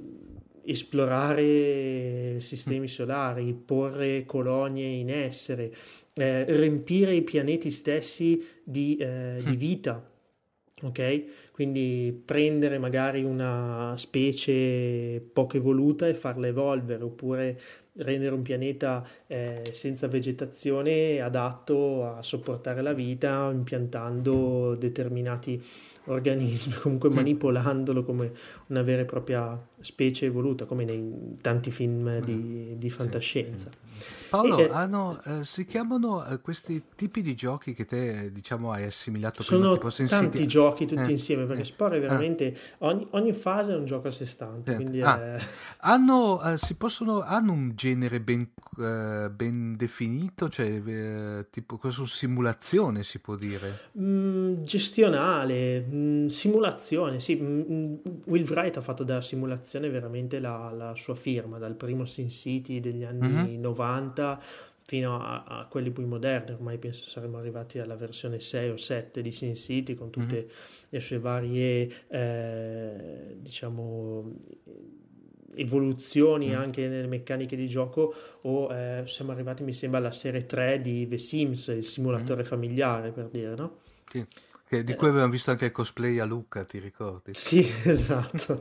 S2: esplorare sistemi solari, porre colonie in essere, eh, riempire i pianeti stessi di, eh, di vita, ok? Quindi prendere magari una specie poco evoluta e farla evolvere, oppure rendere un pianeta eh, senza vegetazione adatto a sopportare la vita, impiantando determinati organismi, comunque manipolandolo come una vera e propria specie evoluta, come nei tanti film di, di fantascienza.
S3: Sì, sì. Paolo,
S2: e,
S3: hanno, eh, si chiamano eh, questi tipi di giochi che te diciamo hai assimilato
S2: sono
S3: prima, tipo
S2: tanti giochi tutti eh. insieme, perché
S3: eh.
S2: Spore veramente ah. ogni, ogni fase è un gioco a sé stante, quindi
S3: ah.
S2: è...
S3: hanno, eh, si possono, hanno un genere ben, eh, ben definito, cioè eh, tipo questo simulazione si può dire?
S2: Mm, gestionale, mm, simulazione, sì. mm, Will Wright ha fatto della simulazione veramente la, la sua firma, dal primo SimCity degli anni mm-hmm. novanta fino a, a quelli più moderni. Ormai penso saremmo arrivati alla versione sei o sette di SimCity con tutte mm-hmm. le sue varie eh, diciamo evoluzioni mm. anche nelle meccaniche di gioco, o eh, siamo arrivati mi sembra alla serie tre di The Sims, il simulatore mm. familiare, per dire, no?
S3: Sì. Che di cui avevamo visto anche il cosplay a Lucca, ti ricordi?
S2: Sì, esatto.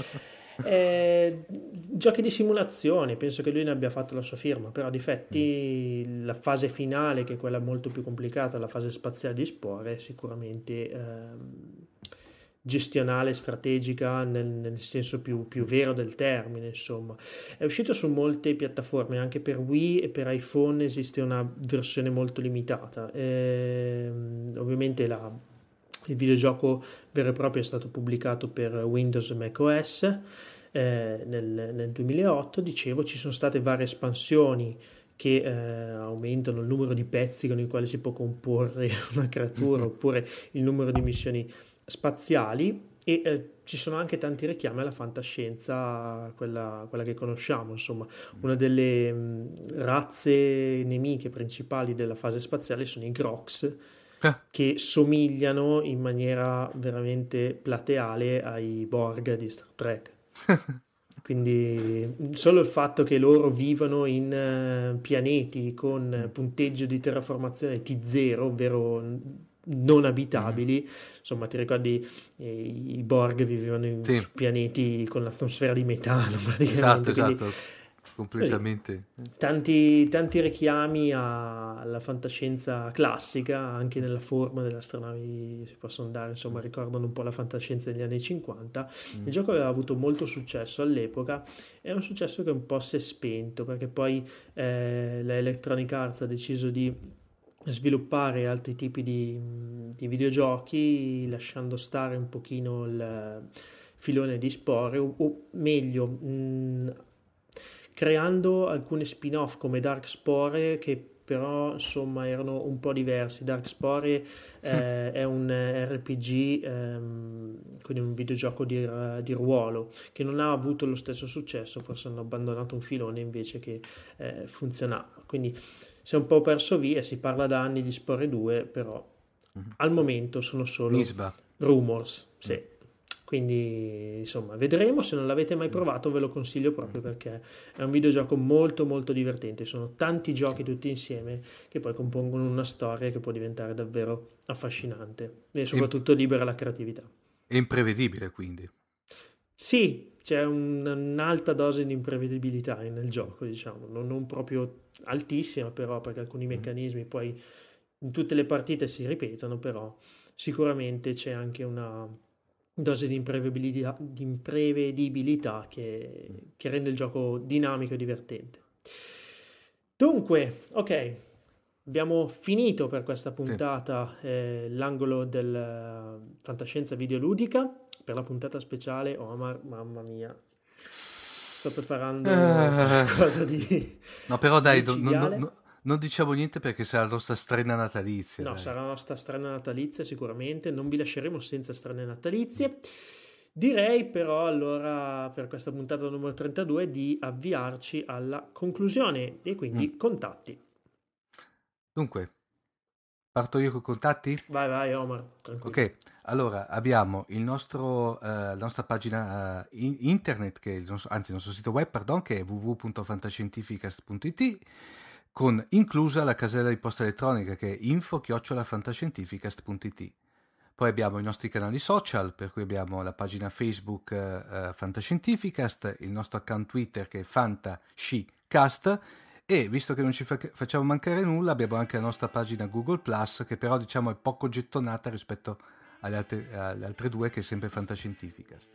S2: Eh, giochi di simulazione, penso che lui ne abbia fatto la sua firma, però a difetti mm. la fase finale, che è quella molto più complicata, la fase spaziale di Spore, è sicuramente ehm, gestionale, strategica nel, nel senso più, più vero del termine. Insomma, è uscito su molte piattaforme, anche per Wii e per iPhone esiste una versione molto limitata. Ehm, ovviamente la Il videogioco vero e proprio è stato pubblicato per Windows e macOS eh, nel, nel duemilaotto. Dicevo, ci sono state varie espansioni che eh, aumentano il numero di pezzi con i quali si può comporre una creatura, mm-hmm. oppure il numero di missioni spaziali, e eh, ci sono anche tanti richiami alla fantascienza, quella, quella che conosciamo. Insomma, una delle mh, razze nemiche principali della fase spaziale sono i Grox, che somigliano in maniera veramente plateale ai Borg di Star Trek. Quindi solo il fatto che loro vivano in uh, pianeti con uh, punteggio di terraformazione T zero, ovvero non abitabili, mm. insomma, ti ricordi eh, i Borg vivevano in, sì. su pianeti con l'atmosfera di metano praticamente.
S3: Esatto,
S2: quindi,
S3: esatto. Completamente.
S2: Tanti, tanti richiami alla fantascienza classica, anche nella forma delle astronavi si possono dare, insomma, ricordano un po' la fantascienza degli anni cinquanta. Mm. Il gioco aveva avuto molto successo all'epoca, è un successo che un po' si è spento, perché poi eh, la Electronic Arts ha deciso di sviluppare altri tipi di, di videogiochi, lasciando stare un pochino il filone di Spore, o, o meglio mh, creando alcune spin-off come Dark Spore, che però insomma erano un po' diversi. Dark Spore eh, è un R P G, ehm, quindi un videogioco di, di ruolo, che non ha avuto lo stesso successo, forse hanno abbandonato un filone invece che eh, funzionava, quindi si è un po' perso via. Si parla da anni di Spore due, però mm-hmm. al momento sono solo
S3: Nisba.
S2: rumors, sì. Mm. Quindi insomma vedremo. Se non l'avete mai provato ve lo consiglio proprio perché è un videogioco molto molto divertente. Sono tanti giochi tutti insieme che poi compongono una storia che può diventare davvero affascinante e soprattutto libera la creatività.
S3: È imprevedibile, quindi.
S2: Sì, c'è un, un'alta dose di imprevedibilità nel gioco, diciamo, non, non proprio altissima però, perché alcuni meccanismi poi in tutte le partite si ripetono, però sicuramente c'è anche una dose di imprevedibilità, di imprevedibilità che, che rende il gioco dinamico e divertente. Dunque, ok, abbiamo finito per questa puntata sì. eh, l'angolo del uh, fantascienza videoludica. Per la puntata speciale, oh ma, mamma mia, sto preparando qualcosa uh, di
S3: no però dai, do, no, no, no. Non diciamo niente perché sarà la nostra strena natalizia.
S2: No,
S3: dai.
S2: sarà la nostra strena natalizia sicuramente, non vi lasceremo senza strane natalizie. Direi però allora per questa puntata numero trentadue di avviarci alla conclusione e quindi mm. contatti.
S3: Dunque, parto io con contatti?
S2: Vai vai Omar, tranquillo.
S3: Ok, allora abbiamo il nostro, uh, la nostra pagina uh, in- internet, che è il nostro, anzi il nostro sito web, pardon, che è w w w punto fantascientificast punto i t, con inclusa la casella di posta elettronica che è info chiocciola fantascientificast punto i t. Poi abbiamo i nostri canali social, per cui abbiamo la pagina Facebook uh, Fantascientificast, il nostro account Twitter che è Fantascicast, e visto che non ci fa- facciamo mancare nulla abbiamo anche la nostra pagina Google Plus, che però diciamo è poco gettonata rispetto alle altre, alle altre due, che è sempre Fantascientificast.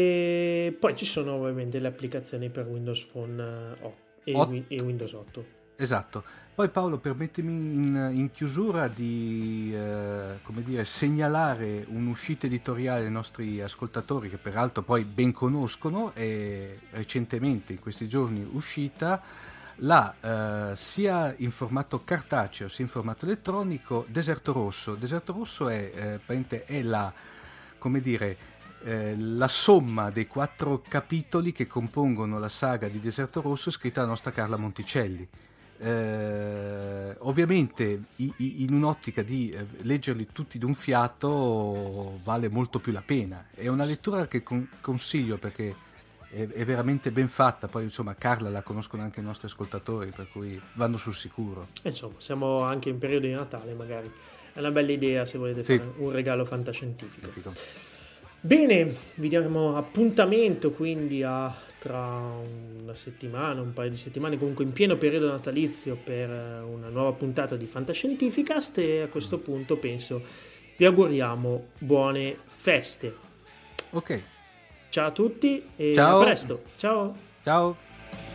S2: E poi ci sono ovviamente le applicazioni per Windows Phone otto. E, Ot- e Windows otto.
S3: Esatto. Poi Paolo, permettimi in, in chiusura di eh, come dire, segnalare un'uscita editoriale ai nostri ascoltatori, che peraltro poi ben conoscono, e recentemente in questi giorni uscita la eh, sia in formato cartaceo sia in formato elettronico Deserto Rosso. Deserto Rosso è, eh, è la, come dire, eh, la somma dei quattro capitoli che compongono la saga di Deserto Rosso scritta dalla nostra Carla Monticelli. Eh, ovviamente i, i, in un'ottica di eh, leggerli tutti d'un fiato vale molto più la pena. È una lettura che con, consiglio perché è, è veramente ben fatta. Poi insomma Carla la conoscono anche i nostri ascoltatori, per cui vanno sul sicuro.
S2: Insomma, siamo anche in periodo di Natale, magari è una bella idea se volete sì. fare un regalo fantascientifico. Capito. Bene, vi diamo appuntamento quindi a tra una settimana, un paio di settimane, comunque in pieno periodo natalizio, per una nuova puntata di Fantascientificast, e a questo punto penso vi auguriamo buone feste.
S3: Ok.
S2: Ciao a tutti e
S3: Ciao.
S2: A presto. Ciao.
S3: Ciao.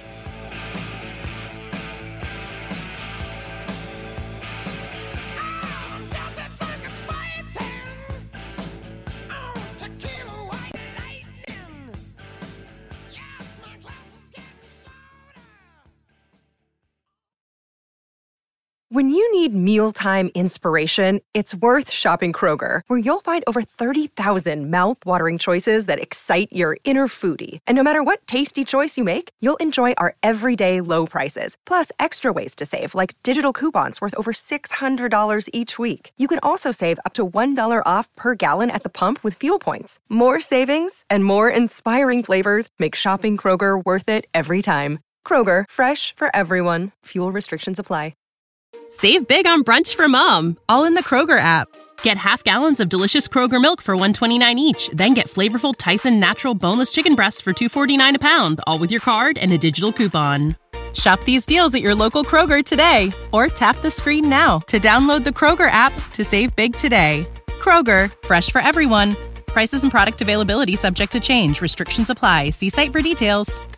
S11: When you need mealtime inspiration, it's worth shopping Kroger, where you'll find over thirty thousand mouth-watering choices that excite your inner foodie. And no matter what tasty choice you make, you'll enjoy our everyday low prices, plus extra ways to save, like digital coupons worth over six hundred dollars each week. You can also save up to one dollar off per gallon at the pump with fuel points. More savings and more inspiring flavors make shopping Kroger worth it every time. Kroger, fresh for everyone. Fuel restrictions apply.
S1: Save big on brunch for mom, all in the Kroger app. Get half gallons of delicious Kroger milk for one dollar and twenty-nine cents each. Then get flavorful Tyson natural boneless chicken breasts for two dollars and forty-nine cents a pound, all with your card and a digital coupon. Shop these deals at your local Kroger today, or tap the screen now to download the Kroger app to save big today. Kroger, fresh for everyone. Prices and product availability subject to change. Restrictions apply. See site for details.